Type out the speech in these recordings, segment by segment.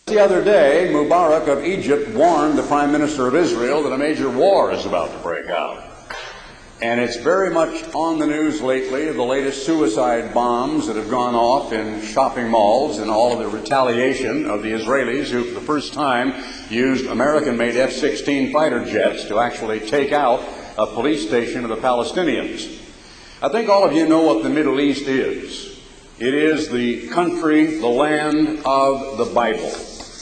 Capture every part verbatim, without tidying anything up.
The other day, Mubarak of Egypt warned the Prime Minister of Israel that a major war is about to break out. And it's very much on the news lately, the latest suicide bombs that have gone off in shopping malls and all of the retaliation of the Israelis who for the first time used American-made F sixteen fighter jets to actually take out a police station of the Palestinians. I think all of you know what the Middle East is. It is the country, the land of the Bible.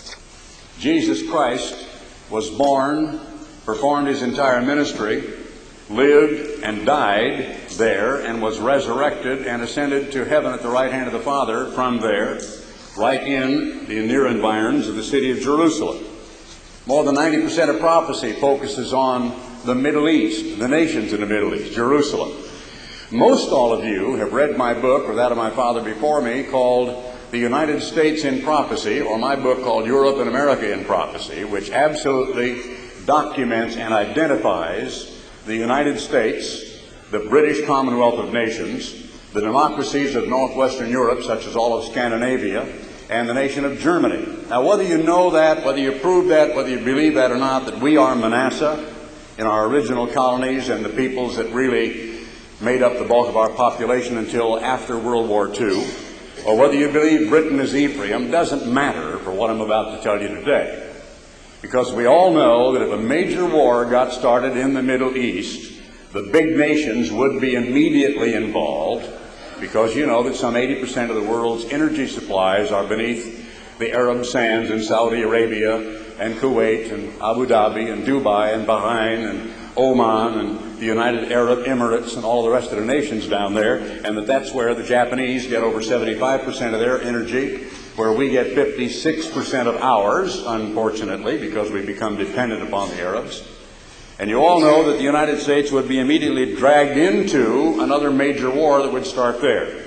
Jesus Christ was born, performed his entire ministry, lived and died there, and was resurrected and ascended to heaven at the right hand of the Father from there, right in the near environs of the city of Jerusalem. More than ninety percent of prophecy focuses on the Middle East, the nations in the Middle East, Jerusalem. Most all of you have read my book, or that of my father before me, called The United States in Prophecy, or my book called Europe and America in Prophecy, which absolutely documents and identifies the United States, the British Commonwealth of Nations, the democracies of northwestern Europe, such as all of Scandinavia, and the nation of Germany. Now, whether you know that, whether you prove that, whether you believe that or not, that we are Manasseh in our original colonies and the peoples that really made up the bulk of our population until after World War Two, or whether you believe Britain is Ephraim, doesn't matter for what I'm about to tell you today. Because we all know that if a major war got started in the Middle East, the big nations would be immediately involved, because you know that some eighty percent of the world's energy supplies are beneath the Arab sands in Saudi Arabia and Kuwait and Abu Dhabi and Dubai and Bahrain and Oman and the United Arab Emirates and all the rest of the nations down there, and that that's where the Japanese get over seventy-five percent of their energy, where we get fifty-six percent of ours, unfortunately, because we become dependent upon the Arabs. And you all know that the United States would be immediately dragged into another major war that would start there.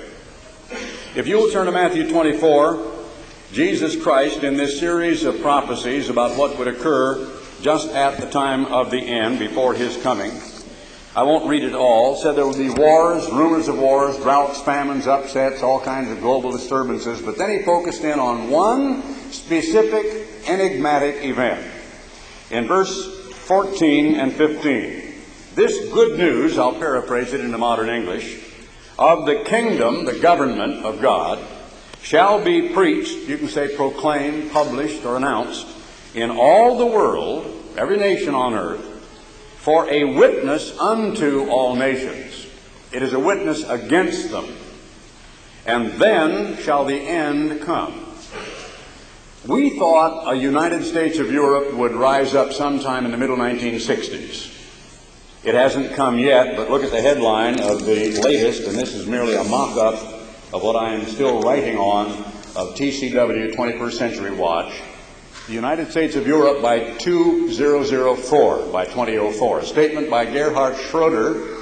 If you will turn to Matthew twenty-four, Jesus Christ, in this series of prophecies about what would occur just at the time of the end, before his coming, I won't read it all, said there would be wars, rumors of wars, droughts, famines, upsets, all kinds of global disturbances, but then he focused in on one specific enigmatic event. In verse fourteen and fifteen, this good news, I'll paraphrase it into modern English, of the kingdom, the government of God, shall be preached, you can say proclaimed, published, or announced, in all the world, every nation on earth, for a witness unto all nations. It is a witness against them. And then shall the end come. We thought a United States of Europe would rise up sometime in the middle nineteen sixties. It hasn't come yet, but look at the headline of the latest, and this is merely a mock-up of what I am still writing on, of T C W, twenty-first Century Watch. The United States of Europe by two thousand four, by twenty oh four. A statement by Gerhard Schroeder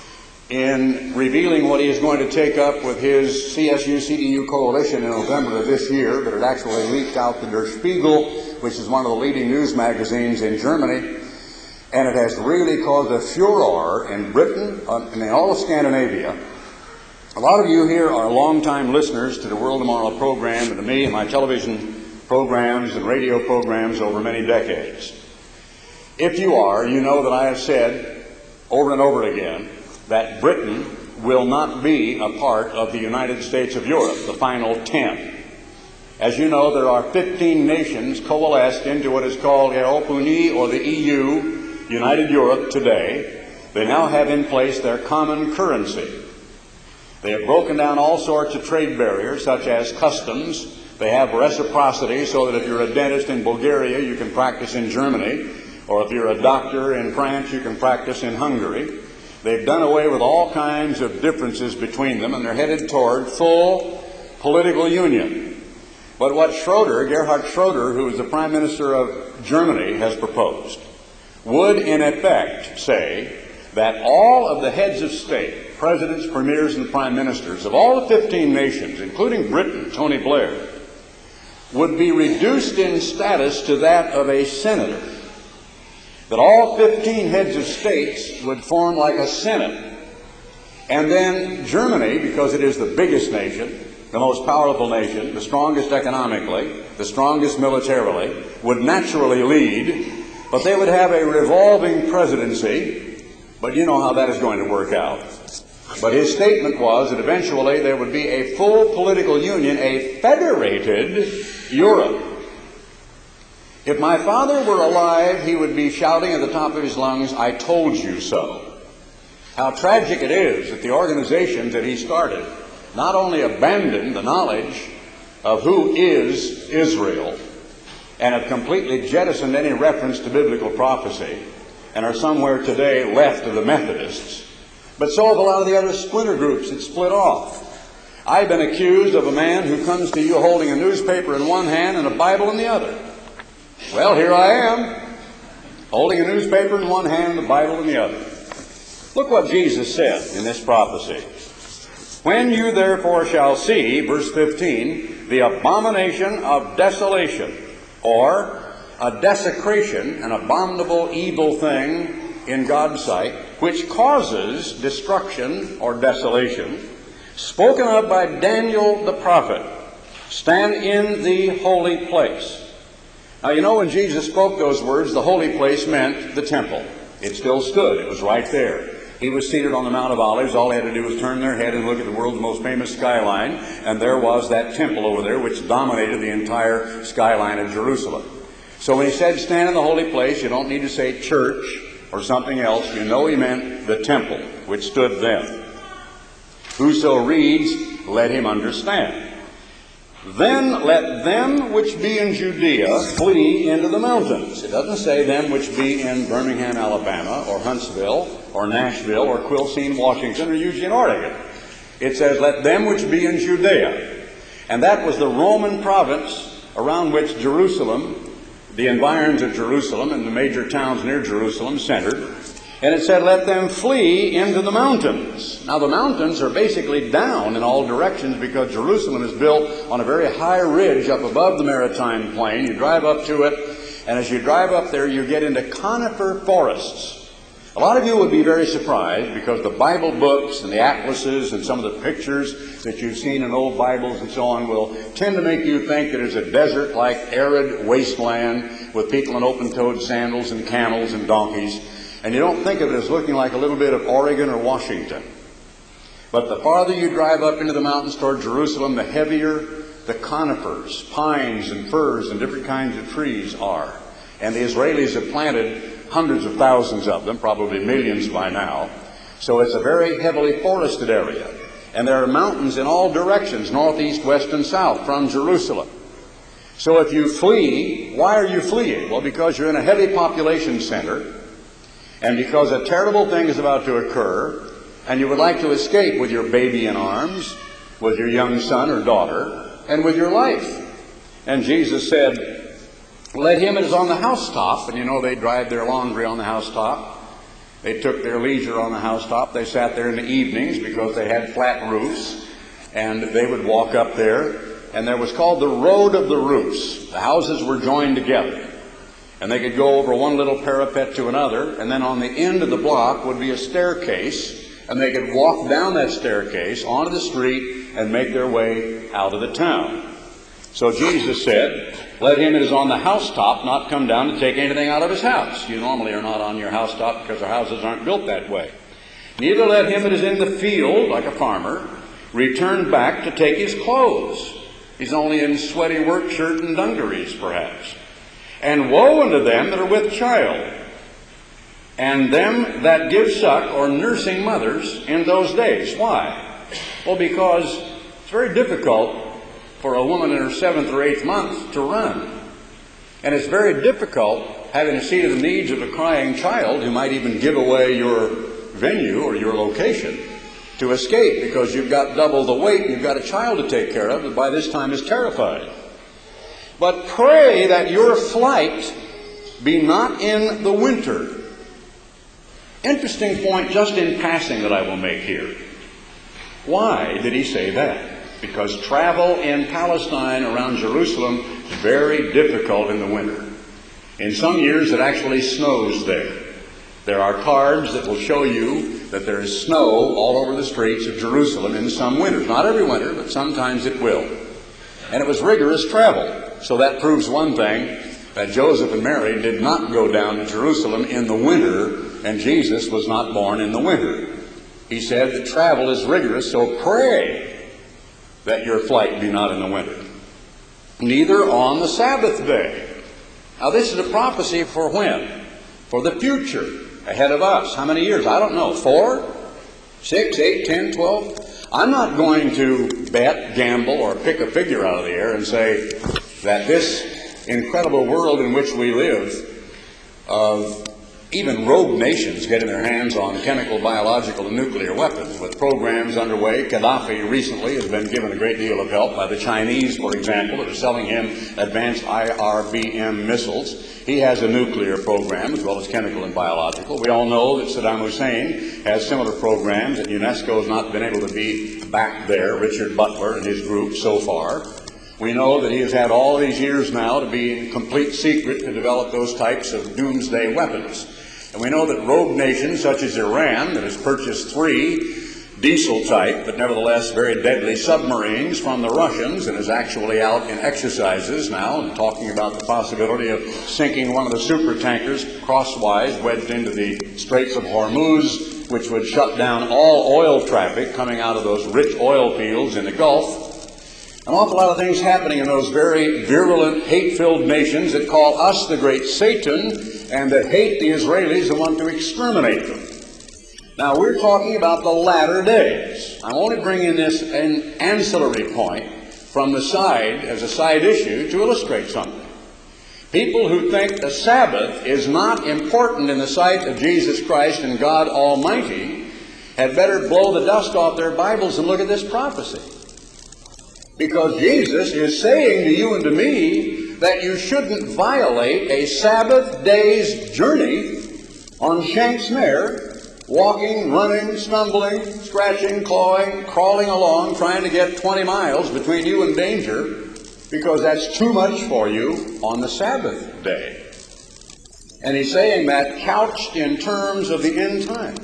in revealing what he is going to take up with his C S U C E U coalition in November of this year, but it actually leaked out to Der Spiegel, which is one of the leading news magazines in Germany, and it has really caused a furor in Britain and in all of Scandinavia. A lot of you here are longtime listeners to the World Tomorrow program and to me and my television programs and radio programs over many decades. If you are, you know that I have said over and over again that Britain will not be a part of the United States of Europe, the final ten. As you know, there are fifteen nations coalesced into what is called Europe Unie, or the E U, United Europe today. They now have in place their common currency. They have broken down all sorts of trade barriers, such as customs. They have reciprocity, so that if you're a dentist in Bulgaria, you can practice in Germany, or if you're a doctor in France, you can practice in Hungary. They've done away with all kinds of differences between them, and they're headed toward full political union. But what Schroeder, Gerhard Schroeder, who is the Prime Minister of Germany, has proposed, would in effect say that all of the heads of state, presidents, premiers, and prime ministers of all the fifteen nations, including Britain, Tony Blair, would be reduced in status to that of a senator. That all fifteen heads of states would form like a senate. And then Germany, because it is the biggest nation, the most powerful nation, the strongest economically, the strongest militarily, would naturally lead, but they would have a revolving presidency. But you know how that is going to work out. But his statement was that eventually there would be a full political union, a federated Europe. If my father were alive, he would be shouting at the top of his lungs, "I told you so." How tragic it is that the organizations that he started not only abandoned the knowledge of who is Israel and have completely jettisoned any reference to biblical prophecy and are somewhere today left of the Methodists, but so have a lot of the other splinter groups that split off. I've been accused of a man who comes to you holding a newspaper in one hand and a Bible in the other. Well, here I am, holding a newspaper in one hand and a Bible in the other. Look what Jesus said in this prophecy. When you therefore shall see, verse fifteen, the abomination of desolation, or a desecration, an abominable evil thing in God's sight, which causes destruction or desolation, spoken of by Daniel the prophet, stand in the holy place. Now, you know, when Jesus spoke those words, the holy place meant the temple. It still stood. It was right there. He was seated on the Mount of Olives. All they had to do was turn their head and look at the world's most famous skyline, and there was that temple over there which dominated the entire skyline of Jerusalem. So when he said stand in the holy place, you don't need to say church or something else. You know he meant the temple which stood then. Whoso reads, let him understand. Then let them which be in Judea flee into the mountains. It doesn't say them which be in Birmingham, Alabama, or Huntsville, or Nashville, or Quilcene, Washington, or Eugene, Oregon. It says let them which be in Judea. And that was the Roman province around which Jerusalem, the environs of Jerusalem, and the major towns near Jerusalem centered. And it said, let them flee into the mountains. Now, the mountains are basically down in all directions because Jerusalem is built on a very high ridge up above the Maritime Plain. You drive up to it, and as you drive up there, you get into conifer forests. A lot of you would be very surprised because the Bible books and the atlases and some of the pictures that you've seen in old Bibles and so on will tend to make you think that it's a desert-like arid wasteland with people in open-toed sandals and camels and donkeys. And you don't think of it as looking like a little bit of Oregon or Washington. But the farther you drive up into the mountains toward Jerusalem, the heavier the conifers, pines and firs and different kinds of trees are. And the Israelis have planted hundreds of thousands of them, probably millions by now. So it's a very heavily forested area. And there are mountains in all directions, north, east, west, and south from Jerusalem. So if you flee, why are you fleeing? Well, because you're in a heavy population center, and because a terrible thing is about to occur, and you would like to escape with your baby in arms, with your young son or daughter, and with your life. And Jesus said, let him that is on the housetop, and you know they dried their laundry on the housetop. They took their leisure on the housetop. They sat there in the evenings because they had flat roofs, and they would walk up there. And there was called the Road of the Roofs. The houses were joined together. And they could go over one little parapet to another, and then on the end of the block would be a staircase, and they could walk down that staircase onto the street and make their way out of the town. So Jesus said, let him that is on the housetop not come down to take anything out of his house. You normally are not on your housetop because our houses aren't built that way. Neither let him that is in the field, like a farmer, return back to take his clothes. He's only in sweaty work shirt and dungarees, perhaps. And woe unto them that are with child, and them that give suck, or nursing mothers, in those days. Why? Well, because it's very difficult for a woman in her seventh or eighth month to run. And it's very difficult having to see to the needs of a crying child who might even give away your venue or your location to escape because you've got double the weight and you've got a child to take care of that by this time is terrified. But pray that your flight be not in the winter. Interesting point just in passing that I will make here. Why did he say that? Because travel in Palestine around Jerusalem is very difficult in the winter. In some years it actually snows there. There are cards that will show you that there is snow all over the streets of Jerusalem in some winters. Not every winter, but sometimes it will. And it was rigorous travel. So that proves one thing, that Joseph and Mary did not go down to Jerusalem in the winter, and Jesus was not born in the winter. He said that travel is rigorous, so pray that your flight be not in the winter. Neither on the Sabbath day. Now this is a prophecy for when? For the future, ahead of us. How many years? I don't know. Four? Six? Eight? Ten? Twelve? I'm not going to bet, gamble, or pick a figure out of the air and say that this incredible world in which we live, of even rogue nations getting their hands on chemical, biological, and nuclear weapons with programs underway. Gaddafi recently has been given a great deal of help by the Chinese, for example, that are selling him advanced I R B M missiles. He has a nuclear program as well as chemical and biological. We all know that Saddam Hussein has similar programs, and UNESCO has not been able to be back there, Richard Butler and his group so far. We know that he has had all these years now to be in complete secret to develop those types of doomsday weapons. And we know that rogue nations such as Iran, that has purchased three diesel-type, but nevertheless very deadly submarines from the Russians, and is actually out in exercises now and talking about the possibility of sinking one of the super tankers crosswise wedged into the Straits of Hormuz, which would shut down all oil traffic coming out of those rich oil fields in the Gulf. An awful lot of things happening in those very virulent, hate-filled nations that call us the great Satan and that hate the Israelis and want to exterminate them. Now, we're talking about the latter days. I'm only bringing this an ancillary point from the side, as a side issue, to illustrate something. People who think the Sabbath is not important in the sight of Jesus Christ and God Almighty had better blow the dust off their Bibles and look at this prophecy. Because Jesus is saying to you and to me that you shouldn't violate a Sabbath day's journey on Shanks Mare, walking, running, stumbling, scratching, clawing, crawling along, trying to get twenty miles between you and danger, because that's too much for you on the Sabbath day. And he's saying that couched in terms of the end time,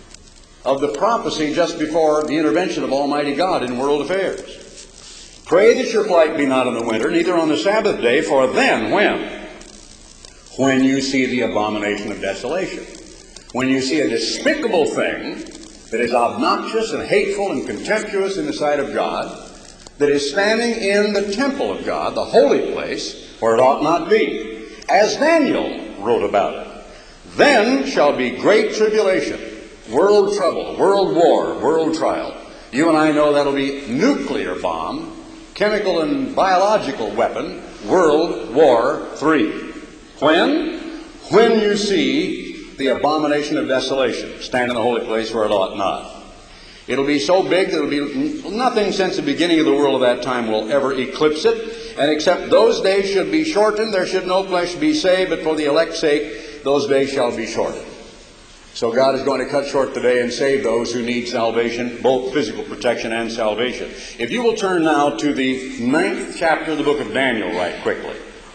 of the prophecy just before the intervention of Almighty God in world affairs. Pray that your flight be not in the winter, neither on the Sabbath day, for then, when? When you see the abomination of desolation. When you see a despicable thing that is obnoxious and hateful and contemptuous in the sight of God, that is standing in the temple of God, the holy place, where it ought not be, as Daniel wrote about it. Then shall be great tribulation, world trouble, world war, world trial. You and I know that'll be nuclear bomb, chemical and biological weapon, World War Three. When? When you see the abomination of desolation stand in the holy place where it ought not. It'll be so big that it'll be nothing since the beginning of the world of that time will ever eclipse it. And except those days should be shortened, there should no flesh be saved, but for the elect's sake, those days shall be shortened. So God is going to cut short the day and save those who need salvation, both physical protection and salvation. If you will turn now to the ninth chapter of the book of Daniel right quickly.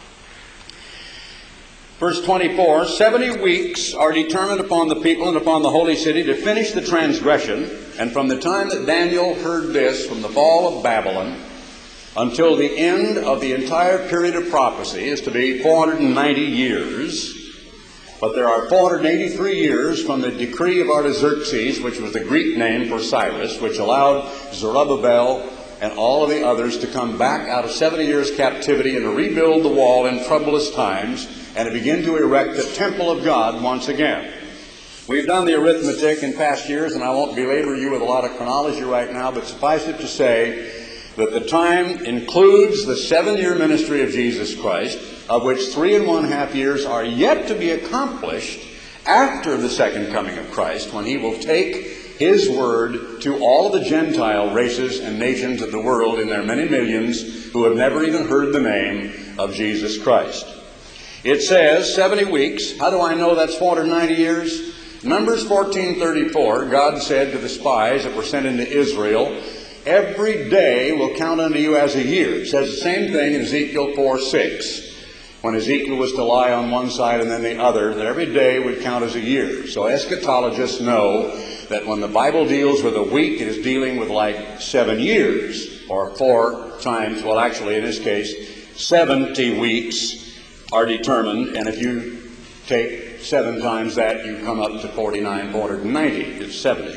Verse twenty-four, seventy weeks are determined upon the people and upon the holy city to finish the transgression. And from the time that Daniel heard this, from the fall of Babylon, until the end of the entire period of prophecy is to be four hundred ninety years. But there are four hundred eighty-three years from the decree of Artaxerxes, which was the Greek name for Cyrus, which allowed Zerubbabel and all of the others to come back out of seventy years captivity and to rebuild the wall in troublous times and to begin to erect the temple of God once again. We've done the arithmetic in past years, and I won't belabor you with a lot of chronology right now, but suffice it to say that the time includes the seven-year ministry of Jesus Christ, of which three and one half years are yet to be accomplished after the second coming of Christ, when he will take his word to all of the Gentile races and nations of the world in their many millions who have never even heard the name of Jesus Christ. It says seventy weeks. How do I know that's four hundred ninety years? Numbers fourteen thirty-four, God said to the spies that were sent into Israel, every day will count unto you as a year. It says the same thing in Ezekiel four six. when Ezekiel was to lie on one side and then the other, that every day would count as a year. So eschatologists know that when the Bible deals with a week, it is dealing with like seven years, or four times, well actually in this case, seventy weeks are determined, and if you take seven times that, you come up to forty-nine, four hundred ninety. It's seventy.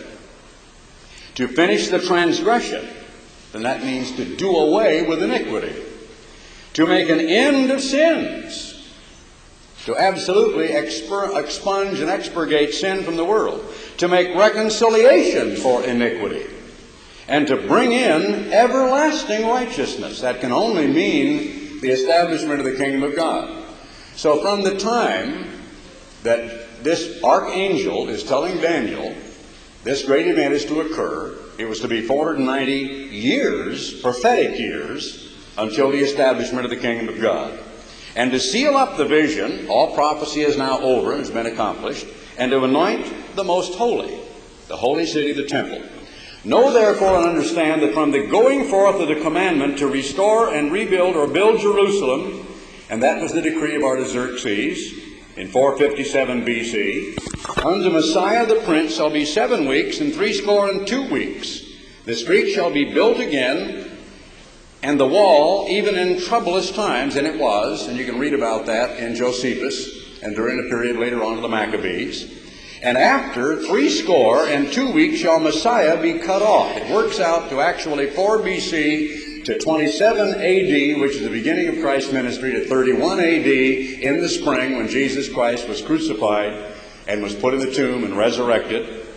To finish the transgression, then that means to do away with iniquity. To make an end of sins. To absolutely expur- expunge and expurgate sin from the world. To make reconciliation for iniquity. And to bring in everlasting righteousness. That can only mean the establishment of the kingdom of God. So from the time that this archangel is telling Daniel this great event is to occur, it was to be four hundred ninety years, prophetic years, until the establishment of the kingdom of God. And to seal up the vision, all prophecy is now over and has been accomplished, and to anoint the most holy, the holy city, the temple. Know therefore and understand that from the going forth of the commandment to restore and rebuild or build Jerusalem, and that was the decree of Artaxerxes in four fifty-seven B C, unto Messiah the Prince shall be seven weeks and threescore and two weeks. The street shall be built again, and the wall, even in troublous times, and it was, and you can read about that in Josephus, and during the period later on of the Maccabees. And after threescore and two weeks shall Messiah be cut off. It works out to actually four B C to twenty-seven A D, which is the beginning of Christ's ministry, to thirty-one A D in the spring when Jesus Christ was crucified and was put in the tomb and resurrected.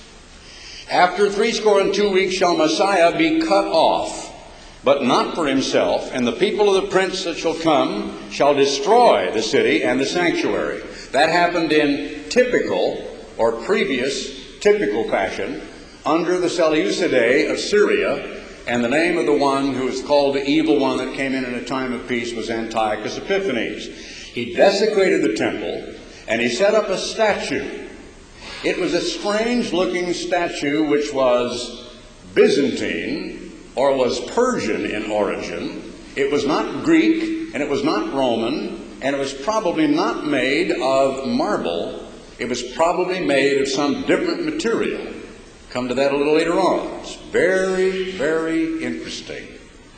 After threescore and two weeks shall Messiah be cut off, but not for himself, and the people of the prince that shall come shall destroy the city and the sanctuary. That happened in typical or previous typical fashion under the Seleucidae of Syria, and the name of the one who is called the evil one that came in in a time of peace was Antiochus Epiphanes. He desecrated the temple, and he set up a statue. It was a strange-looking statue which was Byzantine, or was Persian in origin. It was not Greek, and it was not Roman, and it was probably not made of marble. It was probably made of some different material. Come to that a little later on. It's very, very interesting.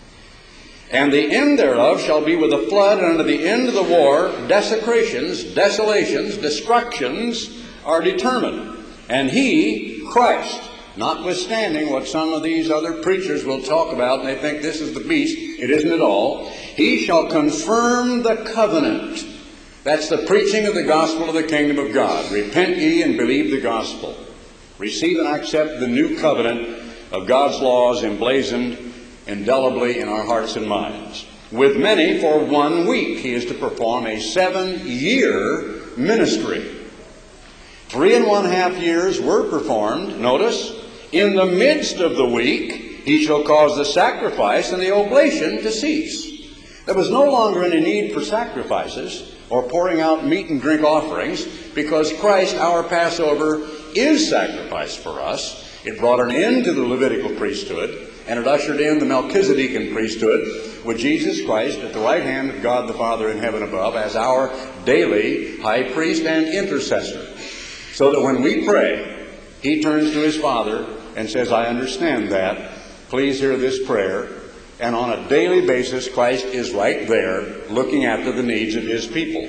And the end thereof shall be with a flood, and unto the end of the war, desecrations, desolations, destructions are determined. And he, Christ, notwithstanding what some of these other preachers will talk about, and they think this is the beast, it isn't at all, he shall confirm the covenant. That's the preaching of the gospel of the kingdom of God. Repent ye and believe the gospel. Receive and accept the new covenant of God's laws emblazoned indelibly in our hearts and minds. With many for one week he is to perform a seven-year ministry. Three and one half years were performed, notice, in the midst of the week he shall cause the sacrifice and the oblation to cease. There was no longer any need for sacrifices or pouring out meat and drink offerings, because Christ, our Passover, is sacrificed for us. It brought an end to the Levitical priesthood, and it ushered in the Melchizedekan priesthood with Jesus Christ at the right hand of God the Father in heaven above as our daily high priest and intercessor. So that when we pray, he turns to his Father and says, I understand that. Please hear this prayer. And on a daily basis, Christ is right there looking after the needs of his people.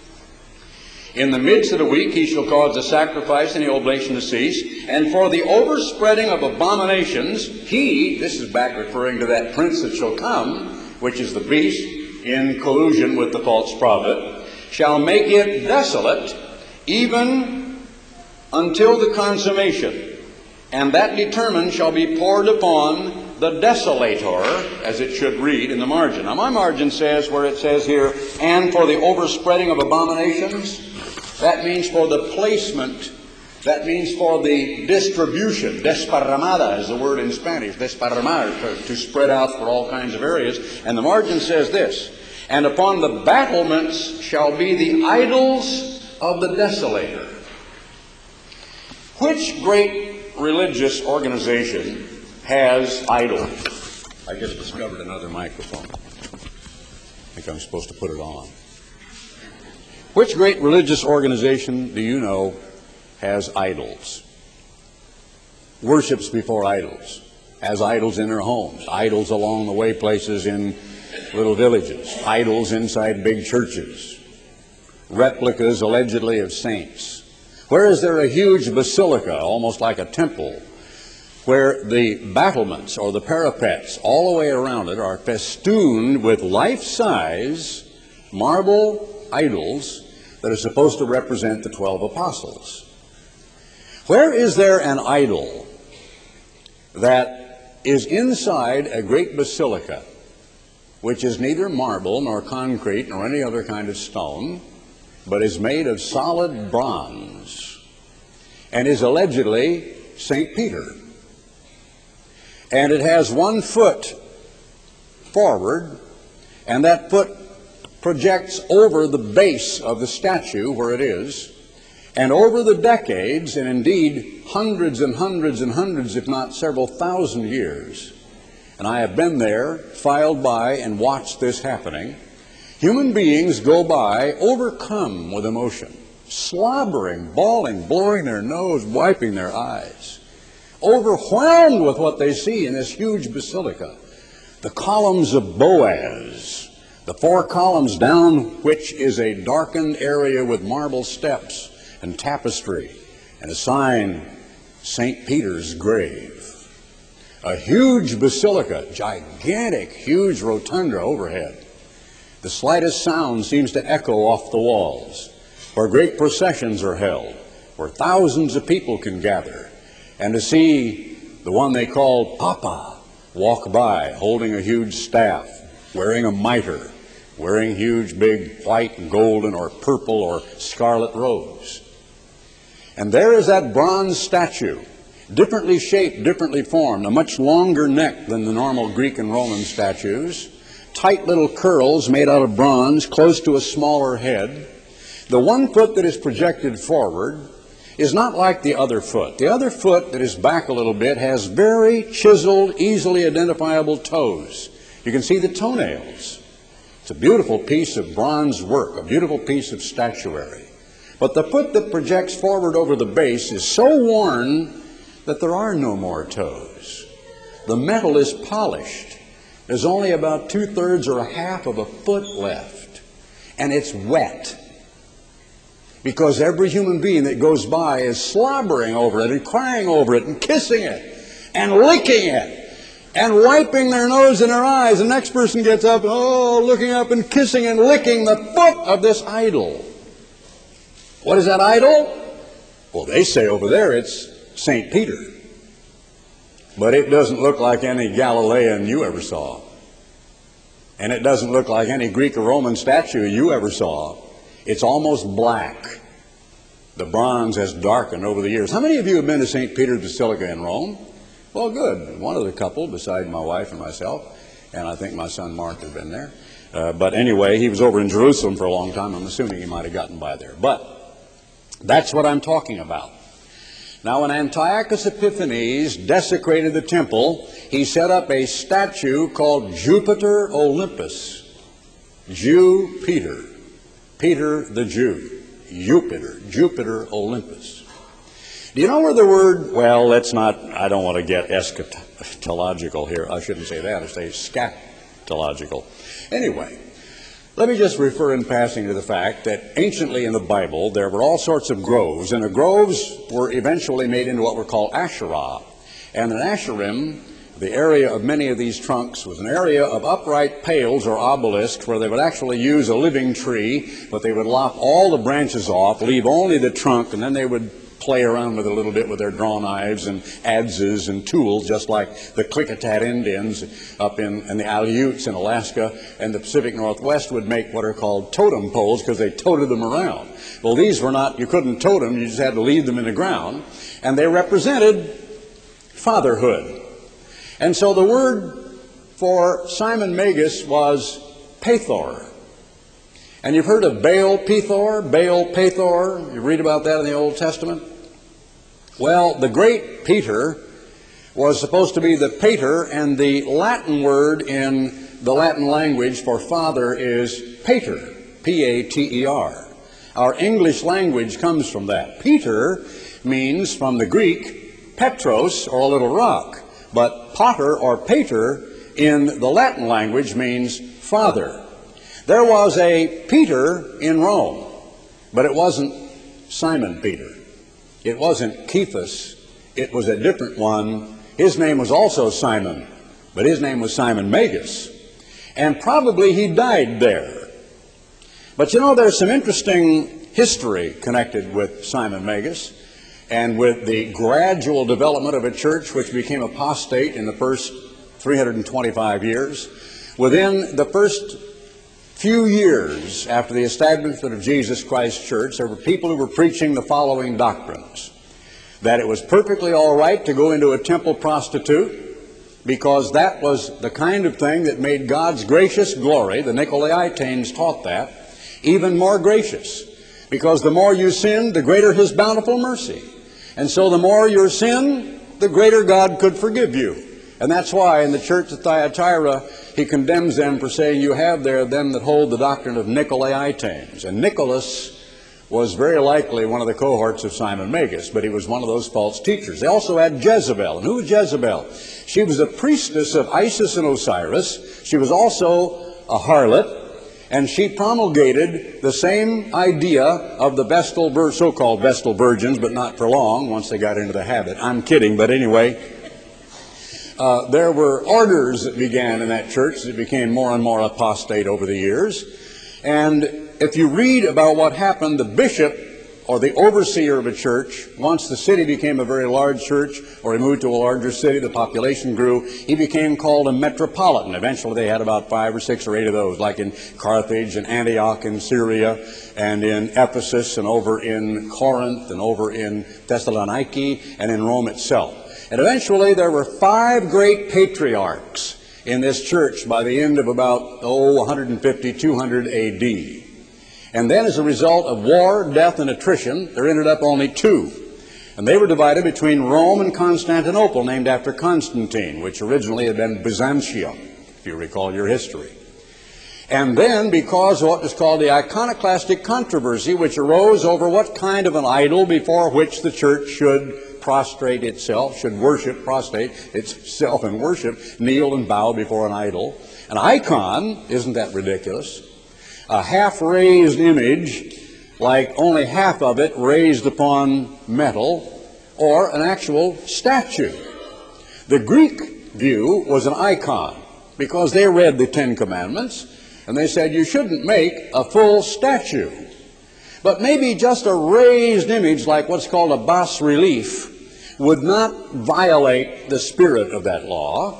In the midst of the week he shall cause the sacrifice and the oblation to cease. And for the overspreading of abominations, he, this is back referring to that prince that shall come, which is the beast in collusion with the false prophet, shall make it desolate even until the consummation. And that determined shall be poured upon the desolator, as it should read in the margin. Now my margin says, where it says here, and for the overspreading of abominations, that means for the placement, that means for the distribution. Desparramada is the word in Spanish, desparramar, to, to spread out for all kinds of areas. And the margin says this, and upon the battlements shall be the idols of the desolator. Which great religious organization has idols? I just discovered another microphone. I think I'm supposed to put it on. Which great religious organization do you know has idols? Worships before idols, has idols in their homes, idols along the way places in little villages, idols inside big churches, replicas allegedly of saints. Where is there a huge basilica, almost like a temple, where the battlements or the parapets all the way around it are festooned with life-size marble idols that are supposed to represent the twelve apostles? Where is there an idol that is inside a great basilica, which is neither marble nor concrete nor any other kind of stone, but is made of solid bronze and is allegedly Saint Peter? And it has one foot forward, and that foot projects over the base of the statue where it is. And over the decades, and indeed hundreds and hundreds and hundreds, if not several thousand years, and I have been there, filed by, and watched this happening, human beings go by overcome with emotion, slobbering, bawling, blowing their nose, wiping their eyes, overwhelmed with what they see in this huge basilica. The columns of Boaz, the four columns down which is a darkened area with marble steps and tapestry and a sign, Saint Peter's grave. A huge basilica, gigantic, huge rotunda overhead. The slightest sound seems to echo off the walls, where great processions are held, where thousands of people can gather, and to see the one they call Papa walk by holding a huge staff, wearing a mitre, wearing huge big white and golden or purple or scarlet robes. And there is that bronze statue, differently shaped, differently formed, a much longer neck than the normal Greek and Roman statues, tight little curls made out of bronze, close to a smaller head. The one foot that is projected forward is not like the other foot. The other foot that is back a little bit has very chiseled, easily identifiable toes. You can see the toenails. It's a beautiful piece of bronze work, a beautiful piece of statuary. But the foot that projects forward over the base is so worn that there are no more toes. The metal is polished. There's only about two-thirds or a half of a foot left. And it's wet, because every human being that goes by is slobbering over it and crying over it and kissing it and licking it and wiping their nose and their eyes. The next person gets up, oh, looking up and kissing and licking the foot of this idol. What is that idol? Well, they say over there it's Saint Peter. But it doesn't look like any Galilean you ever saw. And it doesn't look like any Greek or Roman statue you ever saw. It's almost black. The bronze has darkened over the years. How many of you have been to Saint Peter's Basilica in Rome? Well, good. One of the couple, beside my wife and myself, and I think my son Mark has been there. Uh, but anyway, he was over in Jerusalem for a long time. I'm assuming he might have gotten by there. But that's what I'm talking about. Now, when Antiochus Epiphanes desecrated the temple, he set up a statue called Jupiter Olympus. Jew Peter. Peter the Jew. Jupiter. Jupiter Olympus. Do you know where the word, well, let's not, I don't want to get eschatological here. I shouldn't say that. I say scatological. Anyway, let me just refer in passing to the fact that anciently in the Bible there were all sorts of groves, and the groves were eventually made into what were called Asherah. And an Asherim, the area of many of these trunks, was an area of upright pales or obelisks where they would actually use a living tree, but they would lop all the branches off, leave only the trunk, and then they would play around with it a little bit with their draw knives and adzes and tools, just like the Klickitat Indians up in, in the Aleuts in Alaska and the Pacific Northwest would make what are called totem poles because they toted them around. Well, these were not, you couldn't tote them, you just had to leave them in the ground, and they represented fatherhood. And so the word for Simon Magus was Pethor. And you've heard of Baal Pethor, Baal Pethor. You read about that in the Old Testament. Well, the great Peter was supposed to be the pater, and the Latin word in the Latin language for father is pater, P A T E R. Our English language comes from that. Peter means, from the Greek, Petros, or a little rock. But pater or pater in the Latin language means father. There was a Peter in Rome, but it wasn't Simon Peter. It wasn't Cephas. It was a different one. His name was also Simon, but his name was Simon Magus. And probably he died there. But you know, there's some interesting history connected with Simon Magus and with the gradual development of a church which became apostate in the first three hundred twenty-five years. Within the first few years after the establishment of Jesus Christ Church, there were people who were preaching the following doctrines: that it was perfectly all right to go into a temple prostitute, because that was the kind of thing that made God's gracious glory, the Nicolaitanes taught that, even more gracious. Because the more you sin, the greater His bountiful mercy. And so the more your sin, the greater God could forgive you. And that's why in the church at Thyatira, he condemns them for saying, you have there them that hold the doctrine of Nicolaitanes. And Nicholas was very likely one of the cohorts of Simon Magus, but he was one of those false teachers. They also had Jezebel. And who was Jezebel? She was a priestess of Isis and Osiris. She was also a harlot, and she promulgated the same idea of the Vestal, so-called Vestal virgins, but not for long, once they got into the habit. I'm kidding, but anyway, uh, there were orders that began in that church that became more and more apostate over the years. And if you read about what happened, the bishop or the overseer of a church, once the city became a very large church, or he moved to a larger city, the population grew, he became called a metropolitan. Eventually they had about five or six or eight of those, like in Carthage and Antioch in Syria, and in Ephesus, and over in Corinth, and over in Thessaloniki, and in Rome itself. And eventually there were five great patriarchs in this church by the end of about, oh, one fifty, two hundred A D. And then as a result of war, death, and attrition, there ended up only two. And they were divided between Rome and Constantinople, named after Constantine, which originally had been Byzantium, if you recall your history. And then, because of what was called the iconoclastic controversy, which arose over what kind of an idol before which the church should prostrate itself, should worship, prostrate itself and worship, kneel and bow before an idol. An icon, isn't that ridiculous? A half-raised image, like only half of it raised upon metal, or an actual statue. The Greek view was an icon, because they read the Ten Commandments, and they said you shouldn't make a full statue. But maybe just a raised image, like what's called a bas-relief, would not violate the spirit of that law.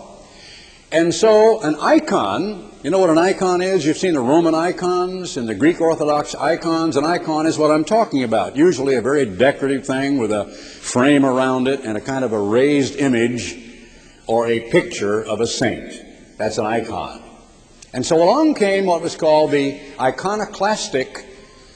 And so an icon, you know what an icon is? You've seen the Roman icons and the Greek Orthodox icons. An icon is what I'm talking about. Usually a very decorative thing with a frame around it and a kind of a raised image or a picture of a saint. That's an icon. And so along came what was called the iconoclastic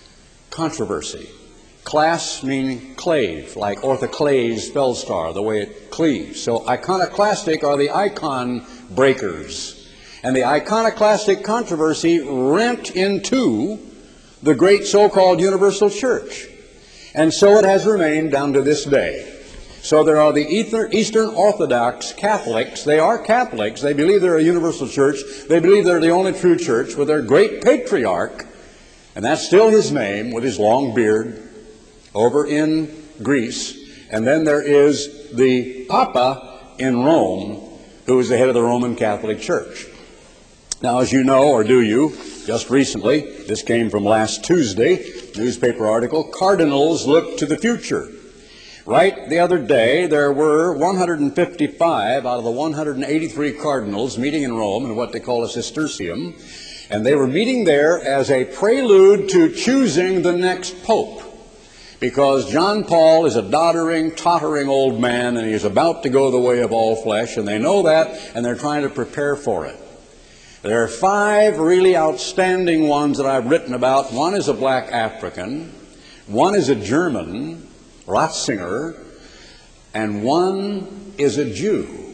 controversy. Class meaning clave, like orthoclase feldstar, the way it cleaves. So iconoclastic are the icon breakers. And the iconoclastic controversy rent into the great so-called universal church. And so it has remained down to this day. So there are the Eastern Orthodox Catholics. They are Catholics. They believe they're a universal church. They believe they're the only true church with their great patriarch, and that's still his name with his long beard, over in Greece. And then there is the Papa in Rome, who is the head of the Roman Catholic Church. Now, as you know, or do you, just recently, this came from last Tuesday, newspaper article, Cardinals Look to the Future. Right the other day, there were one hundred fifty-five out of the one hundred eighty-three cardinals meeting in Rome in what they call a Cistercium, and they were meeting there as a prelude to choosing the next pope. Because John Paul is a doddering, tottering old man, and he is about to go the way of all flesh, and they know that, and they're trying to prepare for it. There are five really outstanding ones that I've written about. One is a black African, one is a German, Ratzinger, and one is a Jew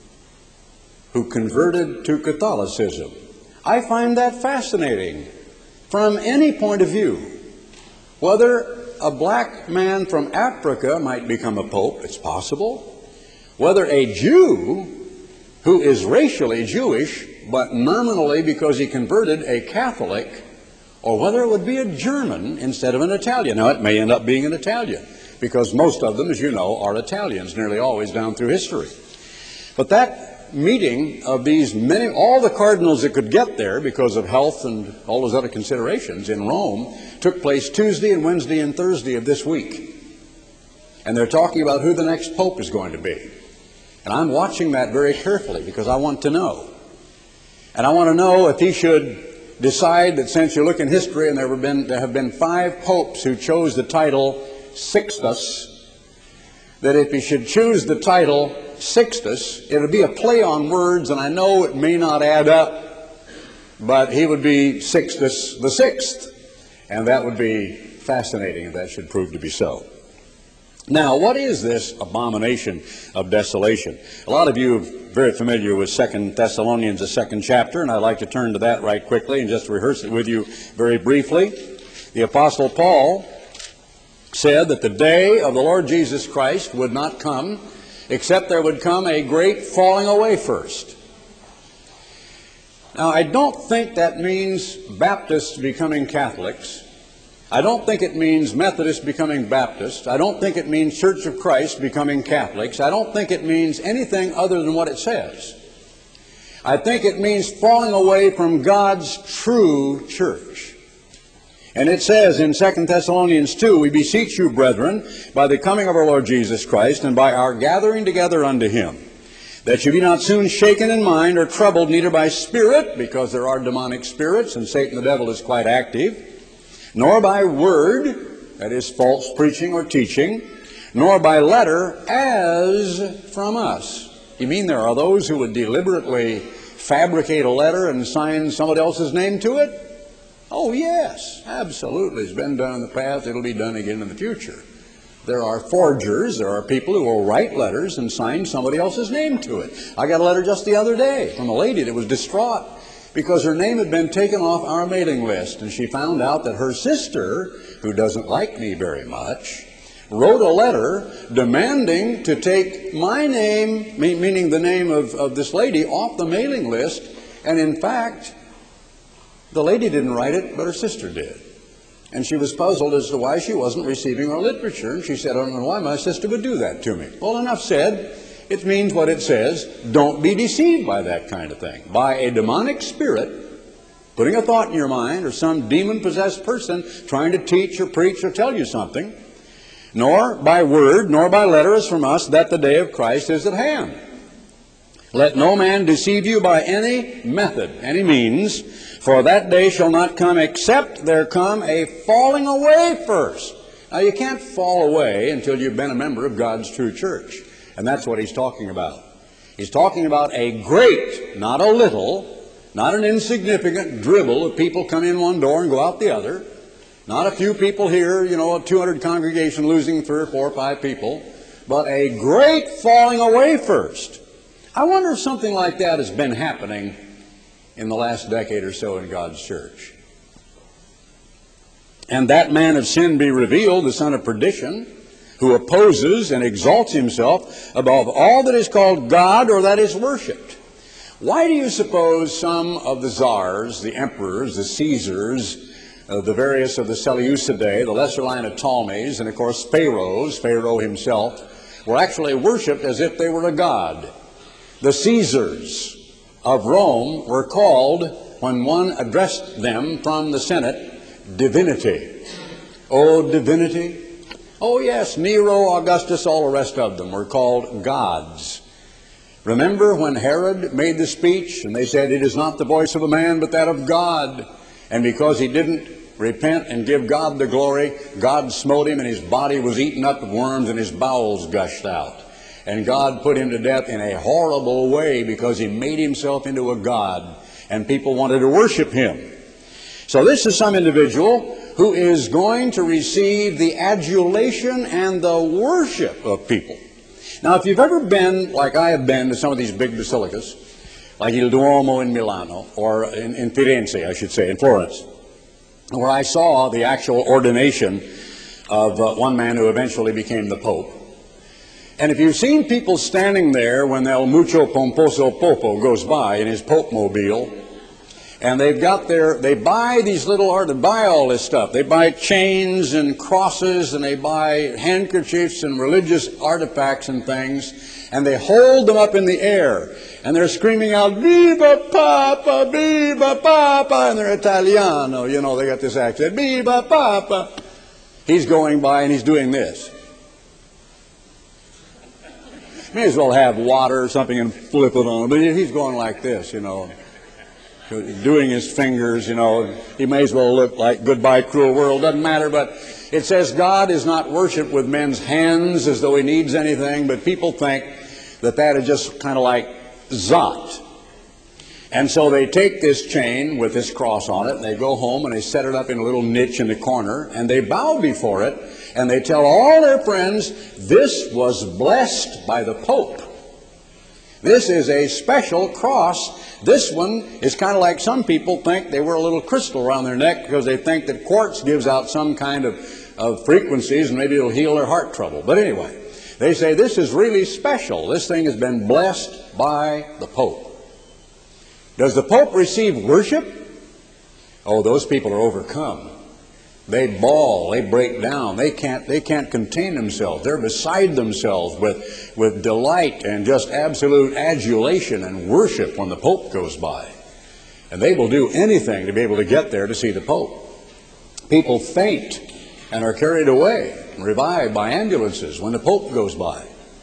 who converted to Catholicism. I find that fascinating from any point of view. Whether a black man from Africa might become a pope, it's possible. Whether a Jew who is racially Jewish, but nominally because he converted a Catholic, or whether it would be a German instead of an Italian. Now, it may end up being an Italian, because most of them, as you know, are Italians, nearly always down through history. But that meeting of these many, all the cardinals that could get there because of health and all those other considerations in Rome, took place Tuesday and Wednesday and Thursday of this week. And they're talking about who the next pope is going to be. And I'm watching that very carefully because I want to know. And I want to know if he should decide that, since you look in history and there have been, there have been five popes who chose the title Sixtus, that if he should choose the title Sixtus, it would be a play on words, and I know it may not add up, but he would be Sixtus the Sixth, and that would be fascinating if that should prove to be so. Now, what is this abomination of desolation? A lot of you are very familiar with Second Thessalonians, the second chapter, and I'd like to turn to that right quickly and just rehearse it with you very briefly. The Apostle Paul said that the day of the Lord Jesus Christ would not come except there would come a great falling away first. Now, I don't think that means Baptists becoming Catholics. I don't think it means Methodists becoming Baptists. I don't think it means Church of Christ becoming Catholics. I don't think it means anything other than what it says. I think it means falling away from God's true church. And it says in Second Thessalonians two, "We beseech you, brethren, by the coming of our Lord Jesus Christ, and by our gathering together unto him, that you be not soon shaken in mind or troubled, neither by spirit," because there are demonic spirits, and Satan the devil is quite active, "nor by word," that is false preaching or teaching, "nor by letter, as from us." You mean there are those who would deliberately fabricate a letter and sign somebody else's name to it? Oh, yes, absolutely. It's been done in the past. It'll be done again in the future. There are forgers. There are people who will write letters and sign somebody else's name to it. I got a letter just the other day from a lady that was distraught because her name had been taken off our mailing list, and she found out that her sister, who doesn't like me very much, wrote a letter demanding to take my name, meaning the name of, of this lady, off the mailing list. And in fact, the lady didn't write it, but her sister did. And she was puzzled as to why she wasn't receiving our literature. And she said, "I don't know why my sister would do that to me." Well, enough said. It means what it says. Don't be deceived by that kind of thing. By a demonic spirit putting a thought in your mind, or some demon-possessed person trying to teach or preach or tell you something. Nor by word, nor by letter as from us, that the day of Christ is at hand. Let no man deceive you by any method, any means, for that day shall not come except there come a falling away first. Now, you can't fall away until you've been a member of God's true church. And that's what he's talking about. He's talking about a great, not a little, not an insignificant dribble of people come in one door and go out the other. Not a few people here, you know, a two hundred congregation losing three or four or five people, but a great falling away first. I wonder if something like that has been happening in the last decade or so in God's church. "And that man of sin be revealed, the son of perdition, who opposes and exalts himself above all that is called God or that is worshipped." Why do you suppose some of the czars, the emperors, the Caesars, uh, the various of the Seleucidae, the lesser line of Ptolemies, and of course pharaohs, Pharaoh himself, were actually worshipped as if they were a god? The Caesars of Rome were called, when one addressed them from the Senate, divinity. Oh, divinity. Oh, yes, Nero, Augustus, all the rest of them were called gods. Remember when Herod made the speech and they said, "It is not the voice of a man, but that of God." And because he didn't repent and give God the glory, God smote him and his body was eaten up with worms and his bowels gushed out. And God put him to death in a horrible way because he made himself into a god and people wanted to worship him. So this is some individual who is going to receive the adulation and the worship of people. Now, if you've ever been, like I have been, to some of these big basilicas, like Il Duomo in Milano, or in, in Firenze, I should say, in Florence, where I saw the actual ordination of uh, one man who eventually became the Pope. And if you've seen people standing there when El Mucho Pomposo Popo goes by in his Pope mobile, and they've got their, they buy these little art, they buy all this stuff. They buy chains and crosses, and they buy handkerchiefs and religious artifacts and things, and they hold them up in the air, and they're screaming out, "Viva Papa, Viva Papa," and they're Italiano, you know, they got this accent, "Viva Papa." He's going by and he's doing this. May as well have water or something and flip it on, but he's going like this, you know, doing his fingers, you know. He may as well look like "Goodbye Cruel World," doesn't matter, but it says God is not worshipped with men's hands as though he needs anything, but people think that that is just kind of like zot. And so they take this chain with this cross on it, and they go home and they set it up in a little niche in the corner, and they bow before it, and they tell all their friends, "This was blessed by the Pope. This is a special cross. This one is kind of like some people think they wear a little crystal around their neck because they think that quartz gives out some kind of, of frequencies and maybe it'll heal their heart trouble." But anyway, they say this is really special. This thing has been blessed by the Pope. Does the Pope receive worship? Oh, those people are overcome. They bawl, they break down, they can't, they can't contain themselves. They're beside themselves with, with delight and just absolute adulation and worship when the Pope goes by. And they will do anything to be able to get there to see the Pope. People faint and are carried away and revived by ambulances when the Pope goes by.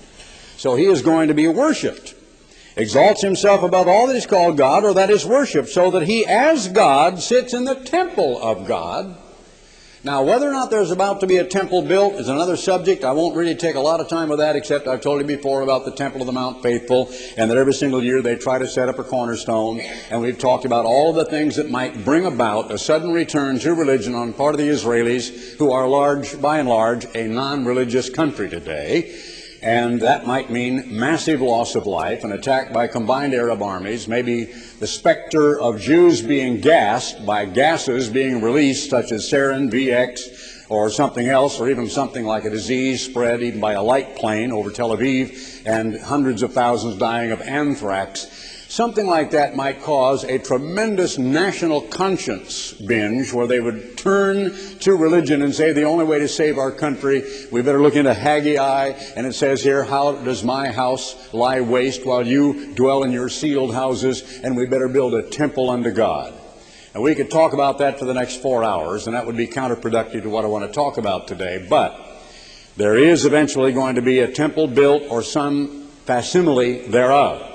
So he is going to be worshipped. Exalts himself above all that is called God or that is worshipped, so that he as God sits in the temple of God. Now, whether or not there's about to be a temple built is another subject. I won't really take a lot of time with that, except I've told you before about the Temple of the Mount Faithful, and that every single year they try to set up a cornerstone. And we've talked about all the things that might bring about a sudden return to religion on the part of the Israelis, who are large, by and large, a non-religious country today. And that might mean massive loss of life, an attack by combined Arab armies, maybe the specter of Jews being gassed by gases being released, such as sarin, V X, or something else, or even something like a disease spread even by a light plane over Tel Aviv, and hundreds of thousands dying of anthrax. Something like that might cause a tremendous national conscience binge where they would turn to religion and say the only way to save our country, we better look into Haggai, and it says here, "How does my house lie waste while you dwell in your sealed houses, and we better build a temple unto God." And we could talk about that for the next four hours, and that would be counterproductive to what I want to talk about today. But there is eventually going to be a temple built or some facsimile thereof.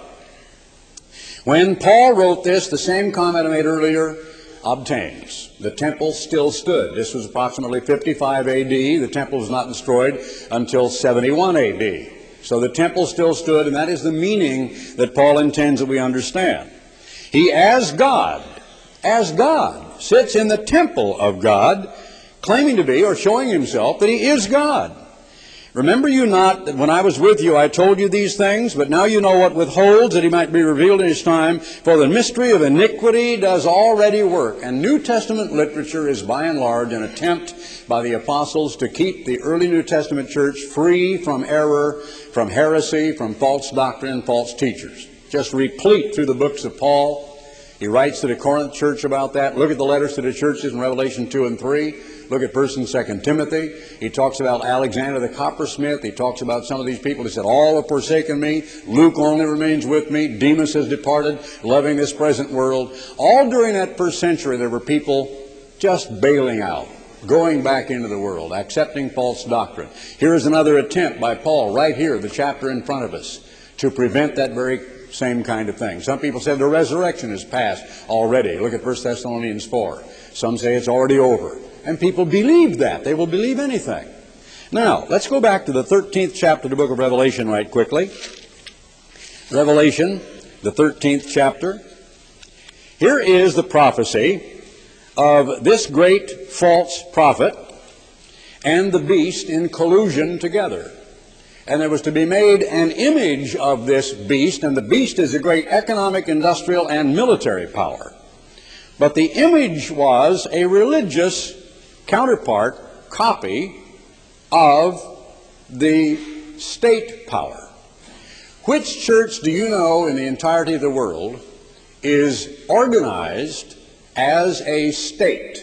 When Paul wrote this, the same comment I made earlier obtains. The temple still stood. This was approximately fifty-five A D. The temple was not destroyed until seventy-one A D. So the temple still stood, and that is the meaning that Paul intends that we understand. He, as God, as God, sits in the temple of God, claiming to be or showing himself that he is God. Remember you not that when I was with you I told you these things, but now you know what withholds that he might be revealed in his time, for the mystery of iniquity does already work. And New Testament literature is by and large an attempt by the apostles to keep the early New Testament church free from error, from heresy, from false doctrine, false teachers. Just replete through the books of Paul. He writes to the Corinth church about that. Look at the letters to the churches in Revelation two and three. Look at First and Second Timothy. He talks about Alexander the coppersmith. He talks about some of these people. He said, "All have forsaken me. Luke only remains with me. Demas has departed, loving this present world." All during that first century, there were people just bailing out, going back into the world, accepting false doctrine. Here is another attempt by Paul, right here, the chapter in front of us, to prevent that very same kind of thing. Some people said the resurrection is past already. Look at First Thessalonians four. Some say it's already over. And people believe that. They will believe anything. Now, let's go back to the thirteenth chapter of the book of Revelation right quickly. Revelation, the thirteenth chapter. Here is the prophecy of this great false prophet and the beast in collusion together. And there was to be made an image of this beast, and the beast is a great economic, industrial, and military power. But the image was a religious counterpart, copy of the state power. Which church do you know in the entirety of the world is organized as a state?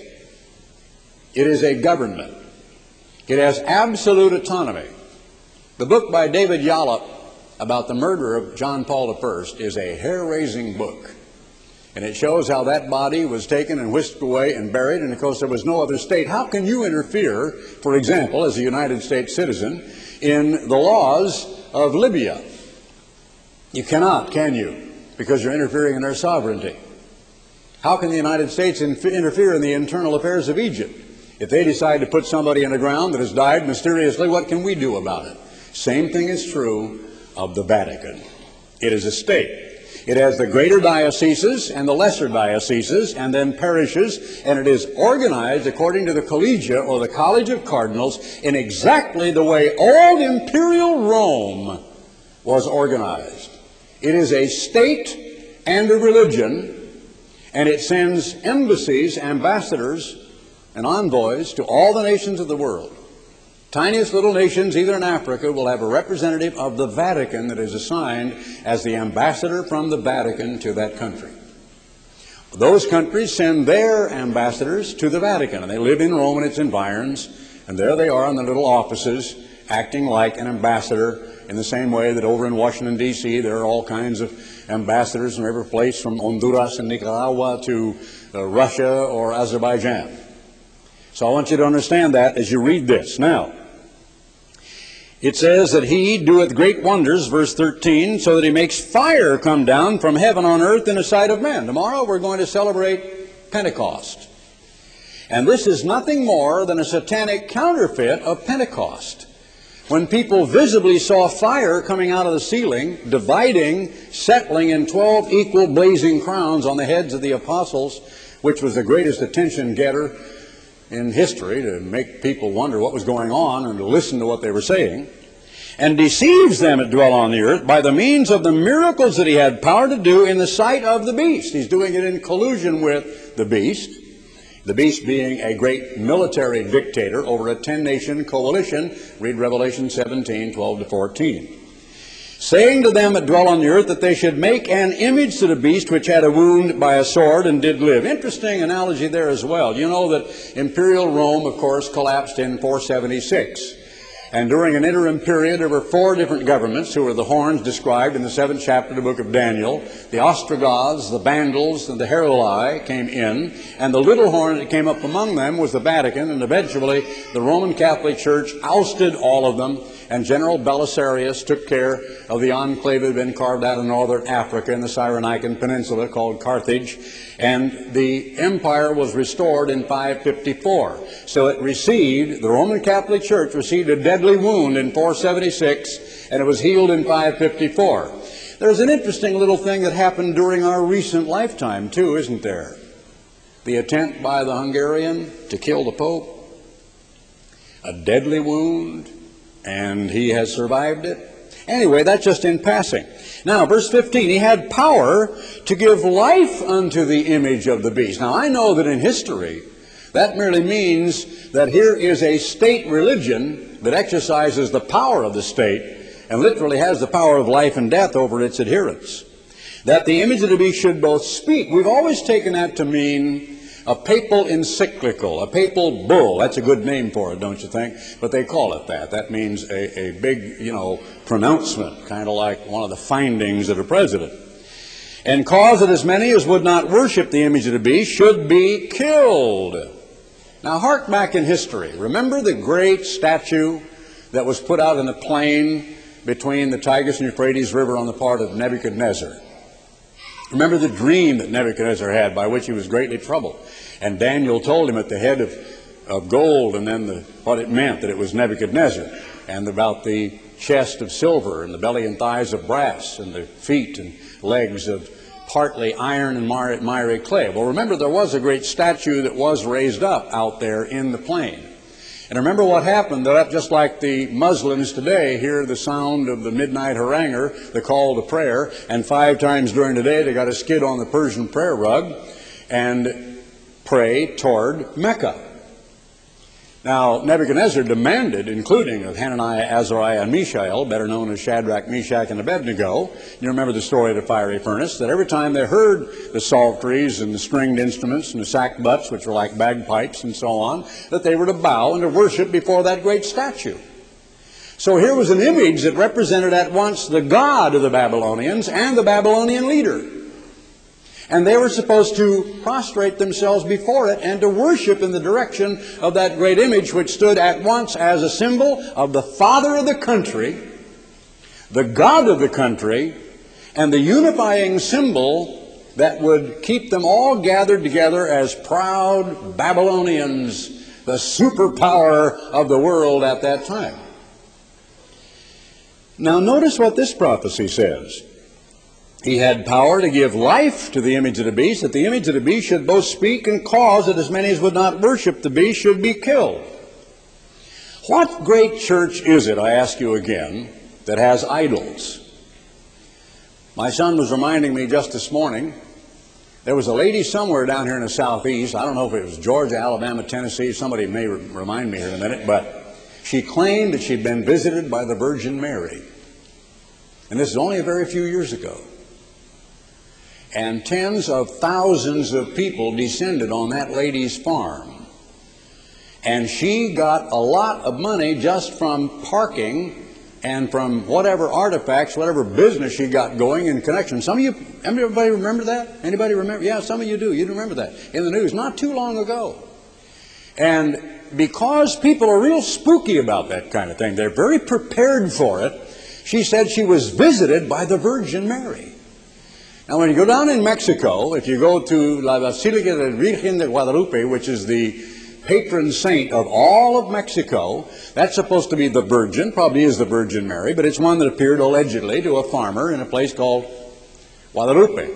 It is a government. It has absolute autonomy. The book by David Yallop about the murder of John Paul the First is a hair-raising book. And it shows how that body was taken and whisked away and buried, and of course there was no other state. How can you interfere, for example, as a United States citizen, in the laws of Libya? You cannot, can you? Because you're interfering in their sovereignty. How can the United States interfere in the internal affairs of Egypt? If they decide to put somebody in the ground that has died mysteriously, what can we do about it? Same thing is true of the Vatican. It is a state. It has the greater dioceses and the lesser dioceses and then parishes, and it is organized according to the collegia or the College of Cardinals in exactly the way old imperial Rome was organized. It is a state and a religion, and it sends embassies, ambassadors, and envoys to all the nations of the world. Tiniest little nations, either in Africa, will have a representative of the Vatican that is assigned as the ambassador from the Vatican to that country. Those countries send their ambassadors to the Vatican, and they live in Rome and its environs, and there they are in the little offices acting like an ambassador in the same way that over in Washington, D C, there are all kinds of ambassadors from every place from Honduras and Nicaragua to uh, Russia or Azerbaijan. So I want you to understand that as you read this. Now, it says that he doeth great wonders, verse thirteen, so that he makes fire come down from heaven on earth in the sight of men. Tomorrow we're going to celebrate Pentecost. And this is nothing more than a satanic counterfeit of Pentecost. When people visibly saw fire coming out of the ceiling, dividing, settling in twelve equal blazing crowns on the heads of the apostles, which was the greatest attention getter in history to make people wonder what was going on and to listen to what they were saying, and deceives them that dwell on the earth by the means of the miracles that he had power to do in the sight of the beast. He's doing it in collusion with the beast, the beast being a great military dictator over a ten-nation coalition. Read Revelation seventeen, twelve to fourteen. Saying to them that dwell on the earth that they should make an image to the beast which had a wound by a sword and did live. Interesting analogy there as well. You know that imperial Rome, of course, collapsed in four seventy-six. And during an interim period, there were four different governments who were the horns described in the seventh chapter of the book of Daniel. The Ostrogoths, the Vandals, and the Heruli came in. And the little horn that came up among them was the Vatican. And eventually, the Roman Catholic Church ousted all of them. And General Belisarius took care of the enclave that had been carved out of northern Africa in the Cyrenaican Peninsula called Carthage. And the empire was restored in five fifty-four. So it received, the Roman Catholic Church received a deadly wound in four seventy-six, and it was healed in five fifty-four. There's an interesting little thing that happened during our recent lifetime too, isn't there? The attempt by the Hungarian to kill the Pope. A deadly wound. And he has survived it. Anyway, that's just in passing. Now, verse fifteen, he had power to give life unto the image of the beast. Now, I know that in history, that merely means that here is a state religion that exercises the power of the state and literally has the power of life and death over its adherents. That the image of the beast should both speak. We've always taken that to mean a papal encyclical, a papal bull. That's a good name for it, don't you think? But they call it that. That means a, a big, you know, pronouncement, kind of like one of the findings of a president. And cause that as many as would not worship the image of the beast should be killed. Now, hark back in history. Remember the great statue that was put out in the plain between the Tigris and Euphrates River on the part of Nebuchadnezzar? Remember the dream that Nebuchadnezzar had by which he was greatly troubled. And Daniel told him at the head of, of gold and then the, what it meant, that it was Nebuchadnezzar. And about the chest of silver and the belly and thighs of brass and the feet and legs of partly iron and miry clay. Well, remember there was a great statue that was raised up out there in the plain. And remember what happened, that just like the Muslims today hear the sound of the midnight haranguer, the call to prayer, and five times during the day they got a skid on the Persian prayer rug, and pray toward Mecca. Now, Nebuchadnezzar demanded, including of Hananiah, Azariah, and Mishael, better known as Shadrach, Meshach, and Abednego, you remember the story of the fiery furnace, that every time they heard the psalteries and the stringed instruments and the sackbuts, which were like bagpipes and so on, that they were to bow and to worship before that great statue. So here was an image that represented at once the god of the Babylonians and the Babylonian leader. And they were supposed to prostrate themselves before it and to worship in the direction of that great image, which stood at once as a symbol of the father of the country, the god of the country, and the unifying symbol that would keep them all gathered together as proud Babylonians, the superpower of the world at that time. Now notice what this prophecy says. He had power to give life to the image of the beast, that the image of the beast should both speak and cause that as many as would not worship the beast should be killed. What great church is it, I ask you again, that has idols? My son was reminding me just this morning, there was a lady somewhere down here in the southeast, I don't know if it was Georgia, Alabama, Tennessee, somebody may re- remind me here in a minute, but she claimed that she'd been visited by the Virgin Mary. And this is only a very few years ago. And tens of thousands of people descended on that lady's farm. And she got a lot of money just from parking and from whatever artifacts, whatever business she got going in connection. Some of you, everybody remember that? Anybody remember? Yeah, some of you do. You remember that in the news not too long ago. And because people are real spooky about that kind of thing, they're very prepared for it, she said she was visited by the Virgin Mary. Now, when you go down in Mexico, if you go to La Basílica de la Virgen de Guadalupe, which is the patron saint of all of Mexico, that's supposed to be the Virgin, probably is the Virgin Mary, but it's one that appeared allegedly to a farmer in a place called Guadalupe.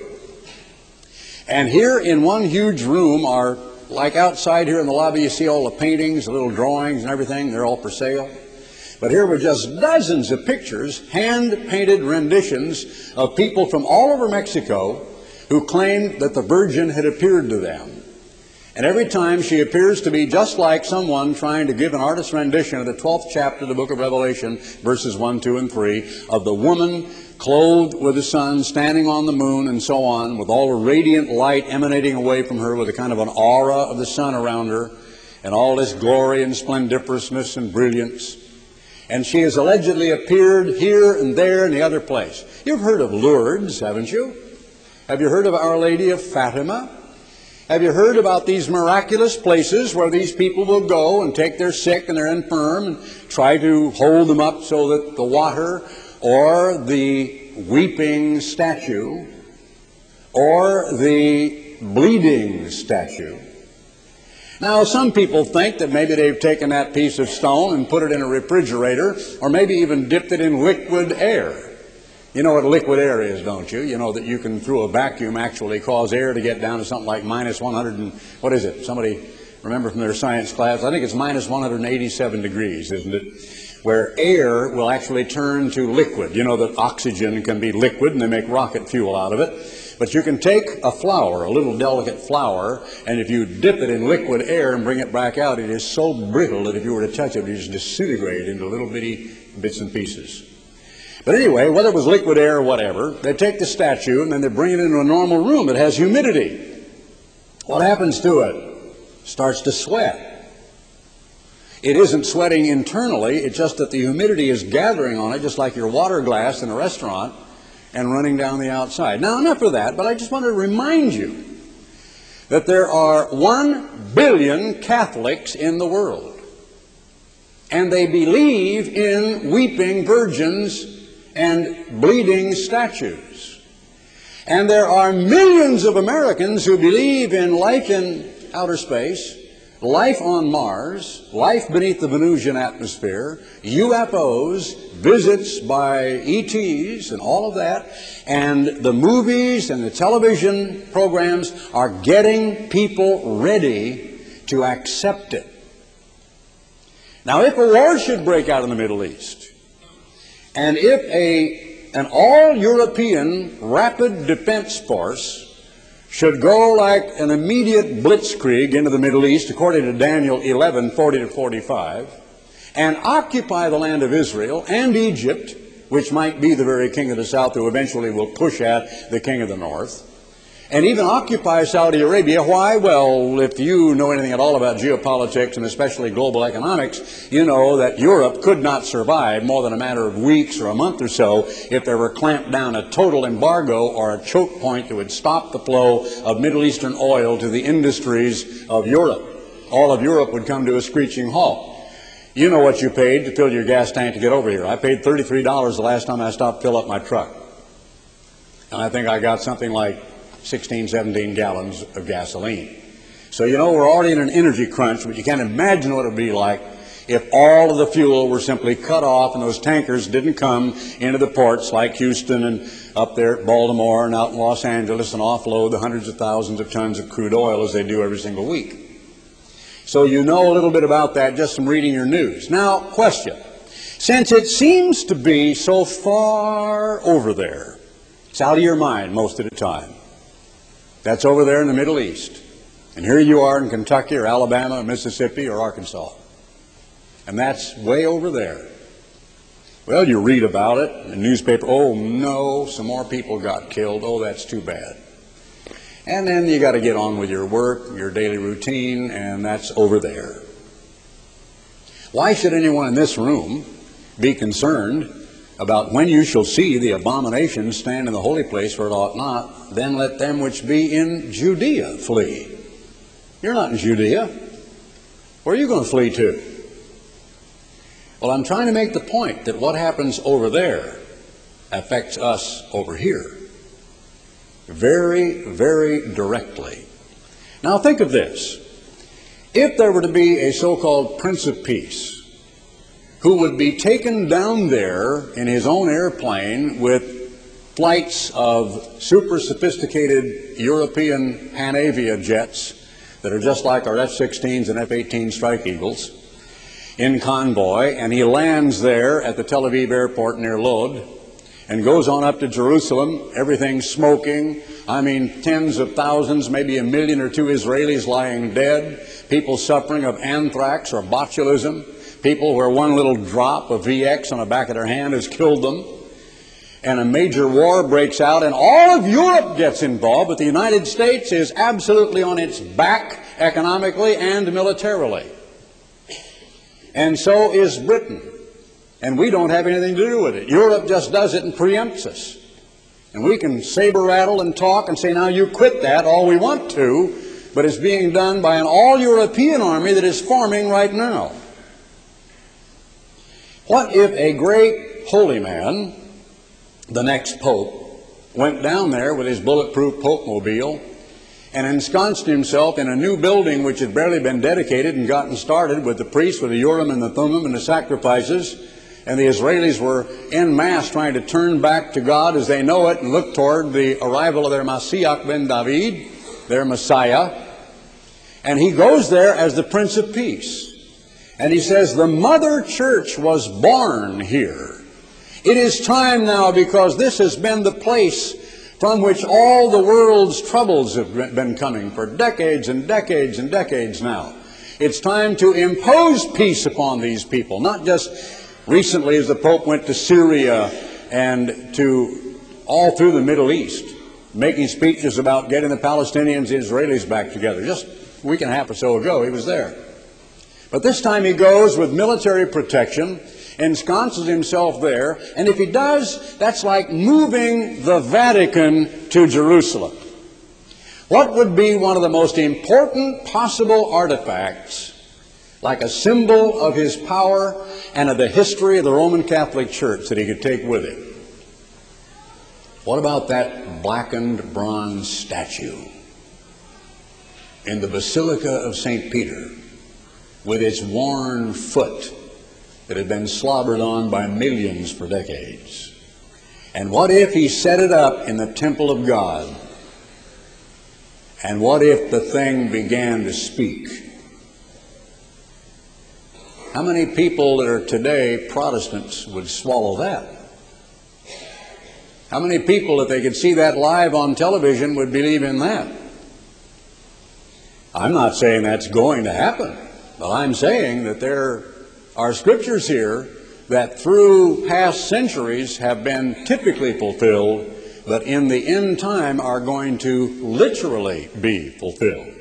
And here in one huge room are, like outside here in the lobby, you see all the paintings, the little drawings and everything, they're all for sale. But here were just dozens of pictures, hand-painted renditions of people from all over Mexico who claimed that the Virgin had appeared to them. And every time she appears to be just like someone trying to give an artist's rendition of the twelfth chapter of the book of Revelation, verses one, two, and three, of the woman clothed with the sun, standing on the moon, and so on, with all the radiant light emanating away from her with a kind of an aura of the sun around her, and all this glory and splendiferousness and brilliance. And she has allegedly appeared here and there and the other place. You've heard of Lourdes, haven't you? Have you heard of Our Lady of Fatima? Have you heard about these miraculous places where these people will go and take their sick and their infirm and try to hold them up so that the water or the weeping statue or the bleeding statue? Now, some people think that maybe they've taken that piece of stone and put it in a refrigerator, or maybe even dipped it in liquid air. You know what liquid air is, don't you? You know that you can, through a vacuum, actually cause air to get down to something like minus one hundred and, what is it? Somebody remember from their science class? I think it's minus one hundred eighty-seven degrees, isn't it? Where air will actually turn to liquid. You know that oxygen can be liquid, and they make rocket fuel out of it. But you can take a flower, a little delicate flower, and if you dip it in liquid air and bring it back out, it is so brittle that if you were to touch it, it would just disintegrate into little bitty bits and pieces. But anyway, whether it was liquid air or whatever, they take the statue and then they bring it into a normal room that has humidity. What happens to it? It starts to sweat. It isn't sweating internally, it's just that the humidity is gathering on it, just like your water glass in a restaurant, and running down the outside. Now, enough of that, but I just want to remind you that there are one billion Catholics in the world, and they believe in weeping virgins and bleeding statues. And there are millions of Americans who believe in life in outer space, life on Mars, life beneath the Venusian atmosphere, U F Os, visits by E Ts and all of that, and the movies and the television programs are getting people ready to accept it. Now, if a war should break out in the Middle East, and if a, an all-European rapid defense force should go like an immediate blitzkrieg into the Middle East, according to Daniel eleven, forty to forty-five, and occupy the land of Israel and Egypt, which might be the very king of the south who eventually will push at the king of the north, and even occupy Saudi Arabia. Why? Well, if you know anything at all about geopolitics and especially global economics, you know that Europe could not survive more than a matter of weeks or a month or so if there were clamped down a total embargo or a choke point that would stop the flow of Middle Eastern oil to the industries of Europe. All of Europe would come to a screeching halt. You know what you paid to fill your gas tank to get over here. I paid thirty-three dollars the last time I stopped to fill up my truck. And I think I got something like sixteen, seventeen gallons of gasoline. So you know we're already in an energy crunch, but you can't imagine what it would be like if all of the fuel were simply cut off and those tankers didn't come into the ports like Houston and up there at Baltimore and out in Los Angeles and offload the hundreds of thousands of tons of crude oil as they do every single week. So you know a little bit about that just from reading your news. Now, question. Since it seems to be so far over there, it's out of your mind most of the time. That's over there in the Middle East. And here you are in Kentucky or Alabama or Mississippi or Arkansas. And that's way over there. Well, you read about it in the newspaper. Oh, no, some more people got killed. Oh, that's too bad. And then you got to get on with your work, your daily routine, and that's over there. Why should anyone in this room be concerned about when you shall see the abomination stand in the holy place where it ought not, then let them which be in Judea flee? You're not in Judea. Where are you going to flee to? Well, I'm trying to make the point that what happens over there affects us over here very, very directly. Now think of this. If there were to be a so-called Prince of Peace who would be taken down there in his own airplane with flights of super sophisticated European Panavia jets that are just like our F sixteens and F eighteen Strike Eagles in convoy, and he lands there at the Tel Aviv airport near Lod and goes on up to Jerusalem, everything smoking. I mean, tens of thousands, maybe a million or two Israelis lying dead, people suffering of anthrax or botulism, people where one little drop of V X on the back of their hand has killed them, and a major war breaks out, and all of Europe gets involved, but the United States is absolutely on its back economically and militarily. And so is Britain. And we don't have anything to do with it. Europe just does it and preempts us. And we can saber rattle and talk and say, now you quit that all we want to, but it's being done by an all-European army that is forming right now. What if a great holy man, the next pope, went down there with his bulletproof Pope-mobile and ensconced himself in a new building which had barely been dedicated and gotten started with the priests, with the Urim and the Thummim and the sacrifices, and the Israelis were en masse trying to turn back to God as they know it and look toward the arrival of their Mashiach ben David, their Messiah. And he goes there as the Prince of Peace. And he says, the mother church was born here. It is time now, because this has been the place from which all the world's troubles have been coming for decades and decades and decades now. It's time to impose peace upon these people, not just recently as the Pope went to Syria and to all through the Middle East, making speeches about getting the Palestinians and Israelis back together. Just a week and a half or so ago, he was there. But this time he goes with military protection, ensconces himself there, and if he does, that's like moving the Vatican to Jerusalem. What would be one of the most important possible artifacts, like a symbol of his power and of the history of the Roman Catholic Church, that he could take with him? What about that blackened bronze statue in the Basilica of Saint Peter with its worn foot that had been slobbered on by millions for decades? And what if he set it up in the temple of God? And what if the thing began to speak? How many people that are today Protestants would swallow that? How many people, if they could see that live on television, would believe in that? I'm not saying that's going to happen, but I'm saying that there are scriptures here that through past centuries have been typically fulfilled, but in the end time are going to literally be fulfilled.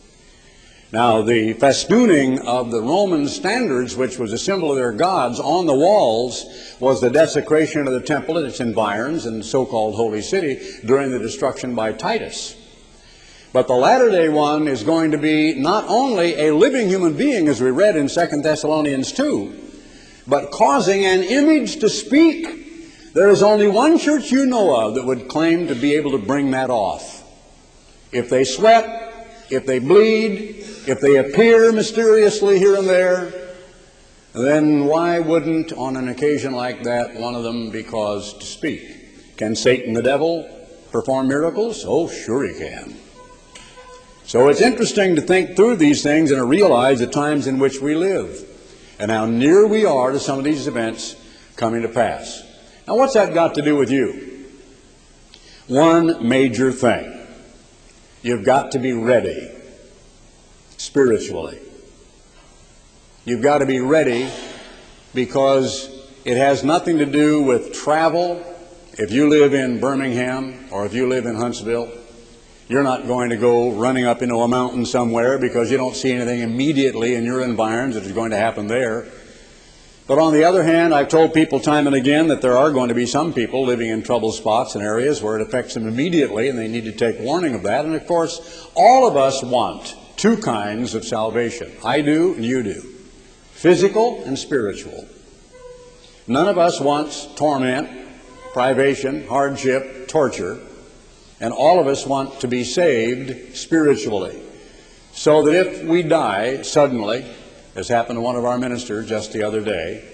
Now, the festooning of the Roman standards, which was a symbol of their gods, on the walls was the desecration of the temple and its environs and so-called holy city during the destruction by Titus. But the latter-day one is going to be not only a living human being, as we read in Second Thessalonians two, but causing an image to speak. There is only one church you know of that would claim to be able to bring that off. If they sweat, if they bleed, if they appear mysteriously here and there, then why wouldn't, on an occasion like that, one of them be caused to speak? Can Satan the devil perform miracles? Oh, sure he can. So it's interesting to think through these things and to realize the times in which we live and how near we are to some of these events coming to pass. Now, what's that got to do with you? One major thing. You've got to be ready spiritually. You've got to be ready because it has nothing to do with travel. If you live in Birmingham or if you live in Huntsville, you're not going to go running up into a mountain somewhere because you don't see anything immediately in your environs that is going to happen there. But on the other hand, I've told people time and again that there are going to be some people living in trouble spots and areas where it affects them immediately, and they need to take warning of that. And of course, all of us want two kinds of salvation. I do and you do. Physical and spiritual. None of us wants torment, privation, hardship, torture. And all of us want to be saved spiritually. So that if we die suddenly, as happened to one of our ministers just the other day,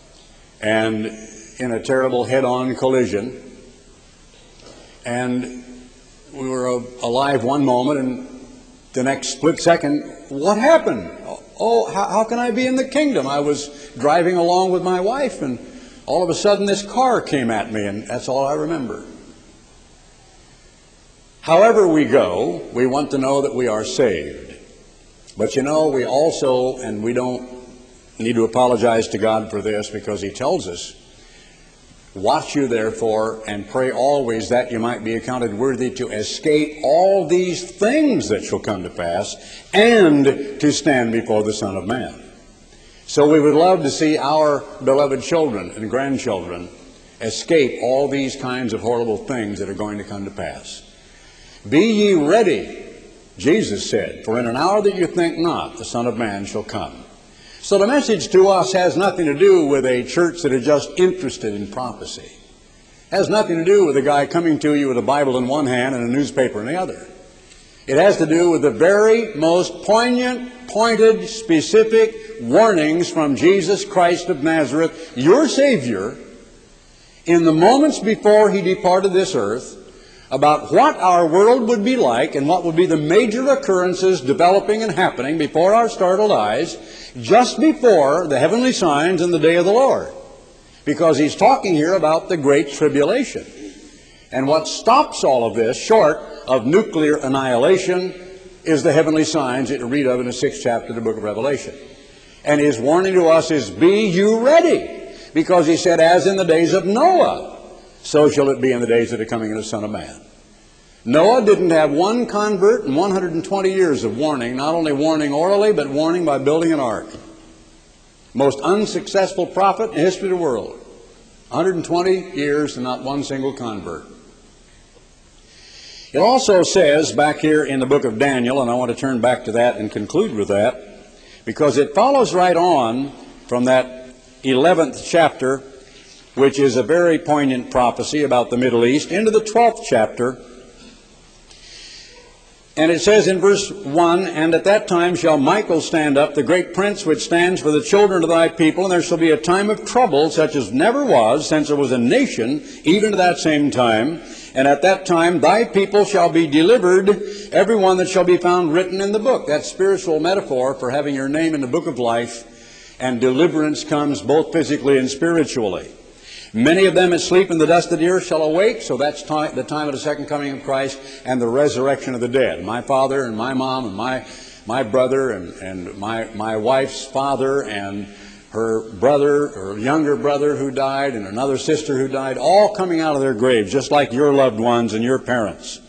and in a terrible head-on collision, and we were alive one moment and the next split second, what happened? Oh, how, how can I be in the kingdom? I was driving along with my wife and all of a sudden this car came at me, and that's all I remember. However we go, we want to know that we are saved. But you know, we also, and we don't need to apologize to God for this because He tells us, watch you therefore and pray always that you might be accounted worthy to escape all these things that shall come to pass and to stand before the Son of Man. So we would love to see our beloved children and grandchildren escape all these kinds of horrible things that are going to come to pass. Be ye ready, Jesus said, for in an hour that you think not, the Son of Man shall come. So the message to us has nothing to do with a church that is just interested in prophecy. It has nothing to do with a guy coming to you with a Bible in one hand and a newspaper in the other. It has to do with the very most poignant, pointed, specific warnings from Jesus Christ of Nazareth, your Savior, in the moments before He departed this earth, about what our world would be like and what would be the major occurrences developing and happening before our startled eyes, just before the heavenly signs in the day of the Lord. Because He's talking here about the Great Tribulation. And what stops all of this, short of nuclear annihilation, is the heavenly signs that you read of in the sixth chapter of the book of Revelation. And His warning to us is, be you ready. Because He said, as in the days of Noah, so shall it be in the days of the coming of the Son of Man. Noah didn't have one convert in one hundred twenty years of warning, not only warning orally, but warning by building an ark. Most unsuccessful prophet in the history of the world. one hundred twenty years and not one single convert. It also says back here in the book of Daniel, and I want to turn back to that and conclude with that, because it follows right on from that eleventh chapter, which is a very poignant prophecy about the Middle East, into the twelfth chapter. And it says in verse one, and at that time shall Michael stand up, the great prince which stands for the children of thy people, and there shall be a time of trouble such as never was since there was a nation, even to that same time. And at that time thy people shall be delivered, every one that shall be found written in the book. That's spiritual metaphor for having your name in the book of life, and deliverance comes both physically and spiritually. Many of them that sleep in the dust of the earth shall awake. So that's the time of the second coming of Christ and the resurrection of the dead. My father and my mom and my my brother and, and my, my wife's father and her brother or younger brother who died and another sister who died, all coming out of their graves, just like your loved ones and your parents.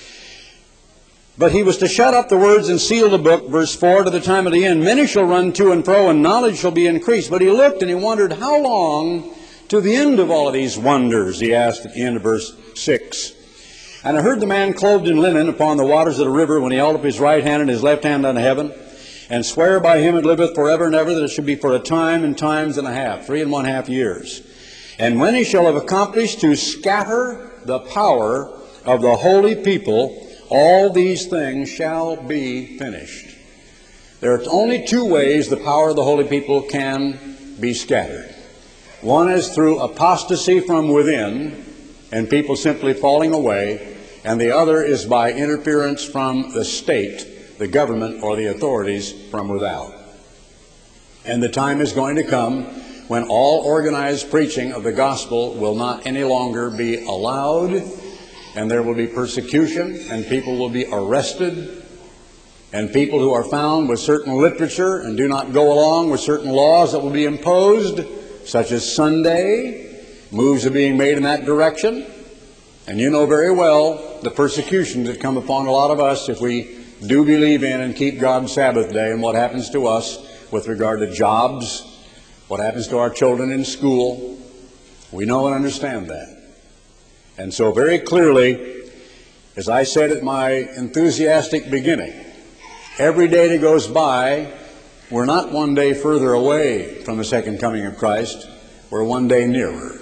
But he was to shut up the words and seal the book, verse four, to the time of the end. Many shall run to and fro, and knowledge shall be increased. But he looked and he wondered, how long to the end of all of these wonders? He asked at the end of verse six. And I heard the man clothed in linen upon the waters of the river, when he held up his right hand and his left hand unto heaven, and swear by him that liveth forever and ever, that it should be for a time and times and a half, three and one half years. And when he shall have accomplished to scatter the power of the holy people, all these things shall be finished. There are only two ways the power of the holy people can be scattered. One is through apostasy from within, and people simply falling away, and the other is by interference from the state, the government, or the authorities from without. And the time is going to come when all organized preaching of the gospel will not any longer be allowed, and there will be persecution, and people will be arrested, and people who are found with certain literature and do not go along with certain laws that will be imposed, such as Sunday, moves are being made in that direction. And you know very well the persecutions that come upon a lot of us if we do believe in and keep God's Sabbath day, and what happens to us with regard to jobs, what happens to our children in school. We know and understand that. And so very clearly, as I said at my enthusiastic beginning, every day that goes by, we're not one day further away from the second coming of Christ. We're one day nearer.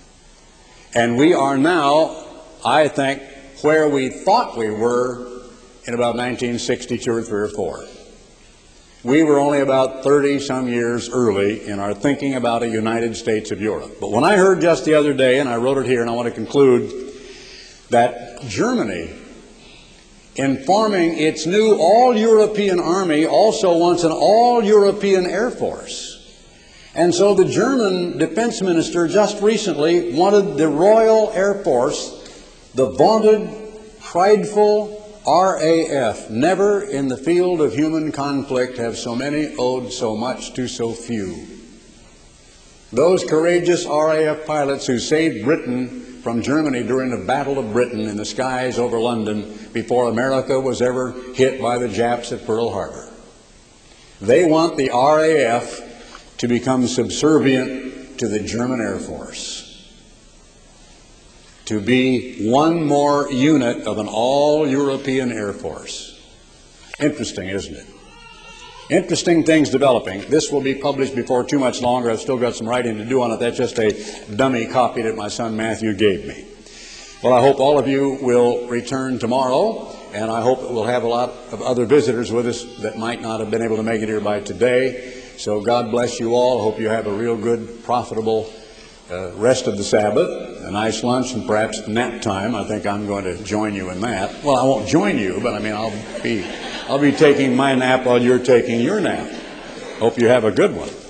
And we are now, I think, where we thought we were in about nineteen sixty-two or three or four. We were only about thirty some years early in our thinking about a United States of Europe. But when I heard just the other day, and I wrote it here, and I want to conclude, that Germany, in forming its new all-European army, also wants an all-European Air Force. And so the German defense minister just recently wanted the Royal Air Force, the vaunted, prideful R A F. Never in the field of human conflict have so many owed so much to so few. Those courageous R A F pilots who saved Britain from Germany during the Battle of Britain in the skies over London before America was ever hit by the Japs at Pearl Harbor. They want the R A F to become subservient to the German Air Force, to be one more unit of an all-European Air Force. Interesting, isn't it? Interesting things developing. This will be published before too much longer. I've still got some writing to do on it. That's just a dummy copy that my son Matthew gave me. Well, I hope all of you will return tomorrow, and I hope we'll have a lot of other visitors with us that might not have been able to make it here by today. So God bless you all. I hope you have a real good, profitable Uh, rest of the Sabbath, a nice lunch, and perhaps nap time. I think I'm going to join you in that. Well, I won't join you, but I mean, I'll be, I'll be taking my nap while you're taking your nap. Hope you have a good one.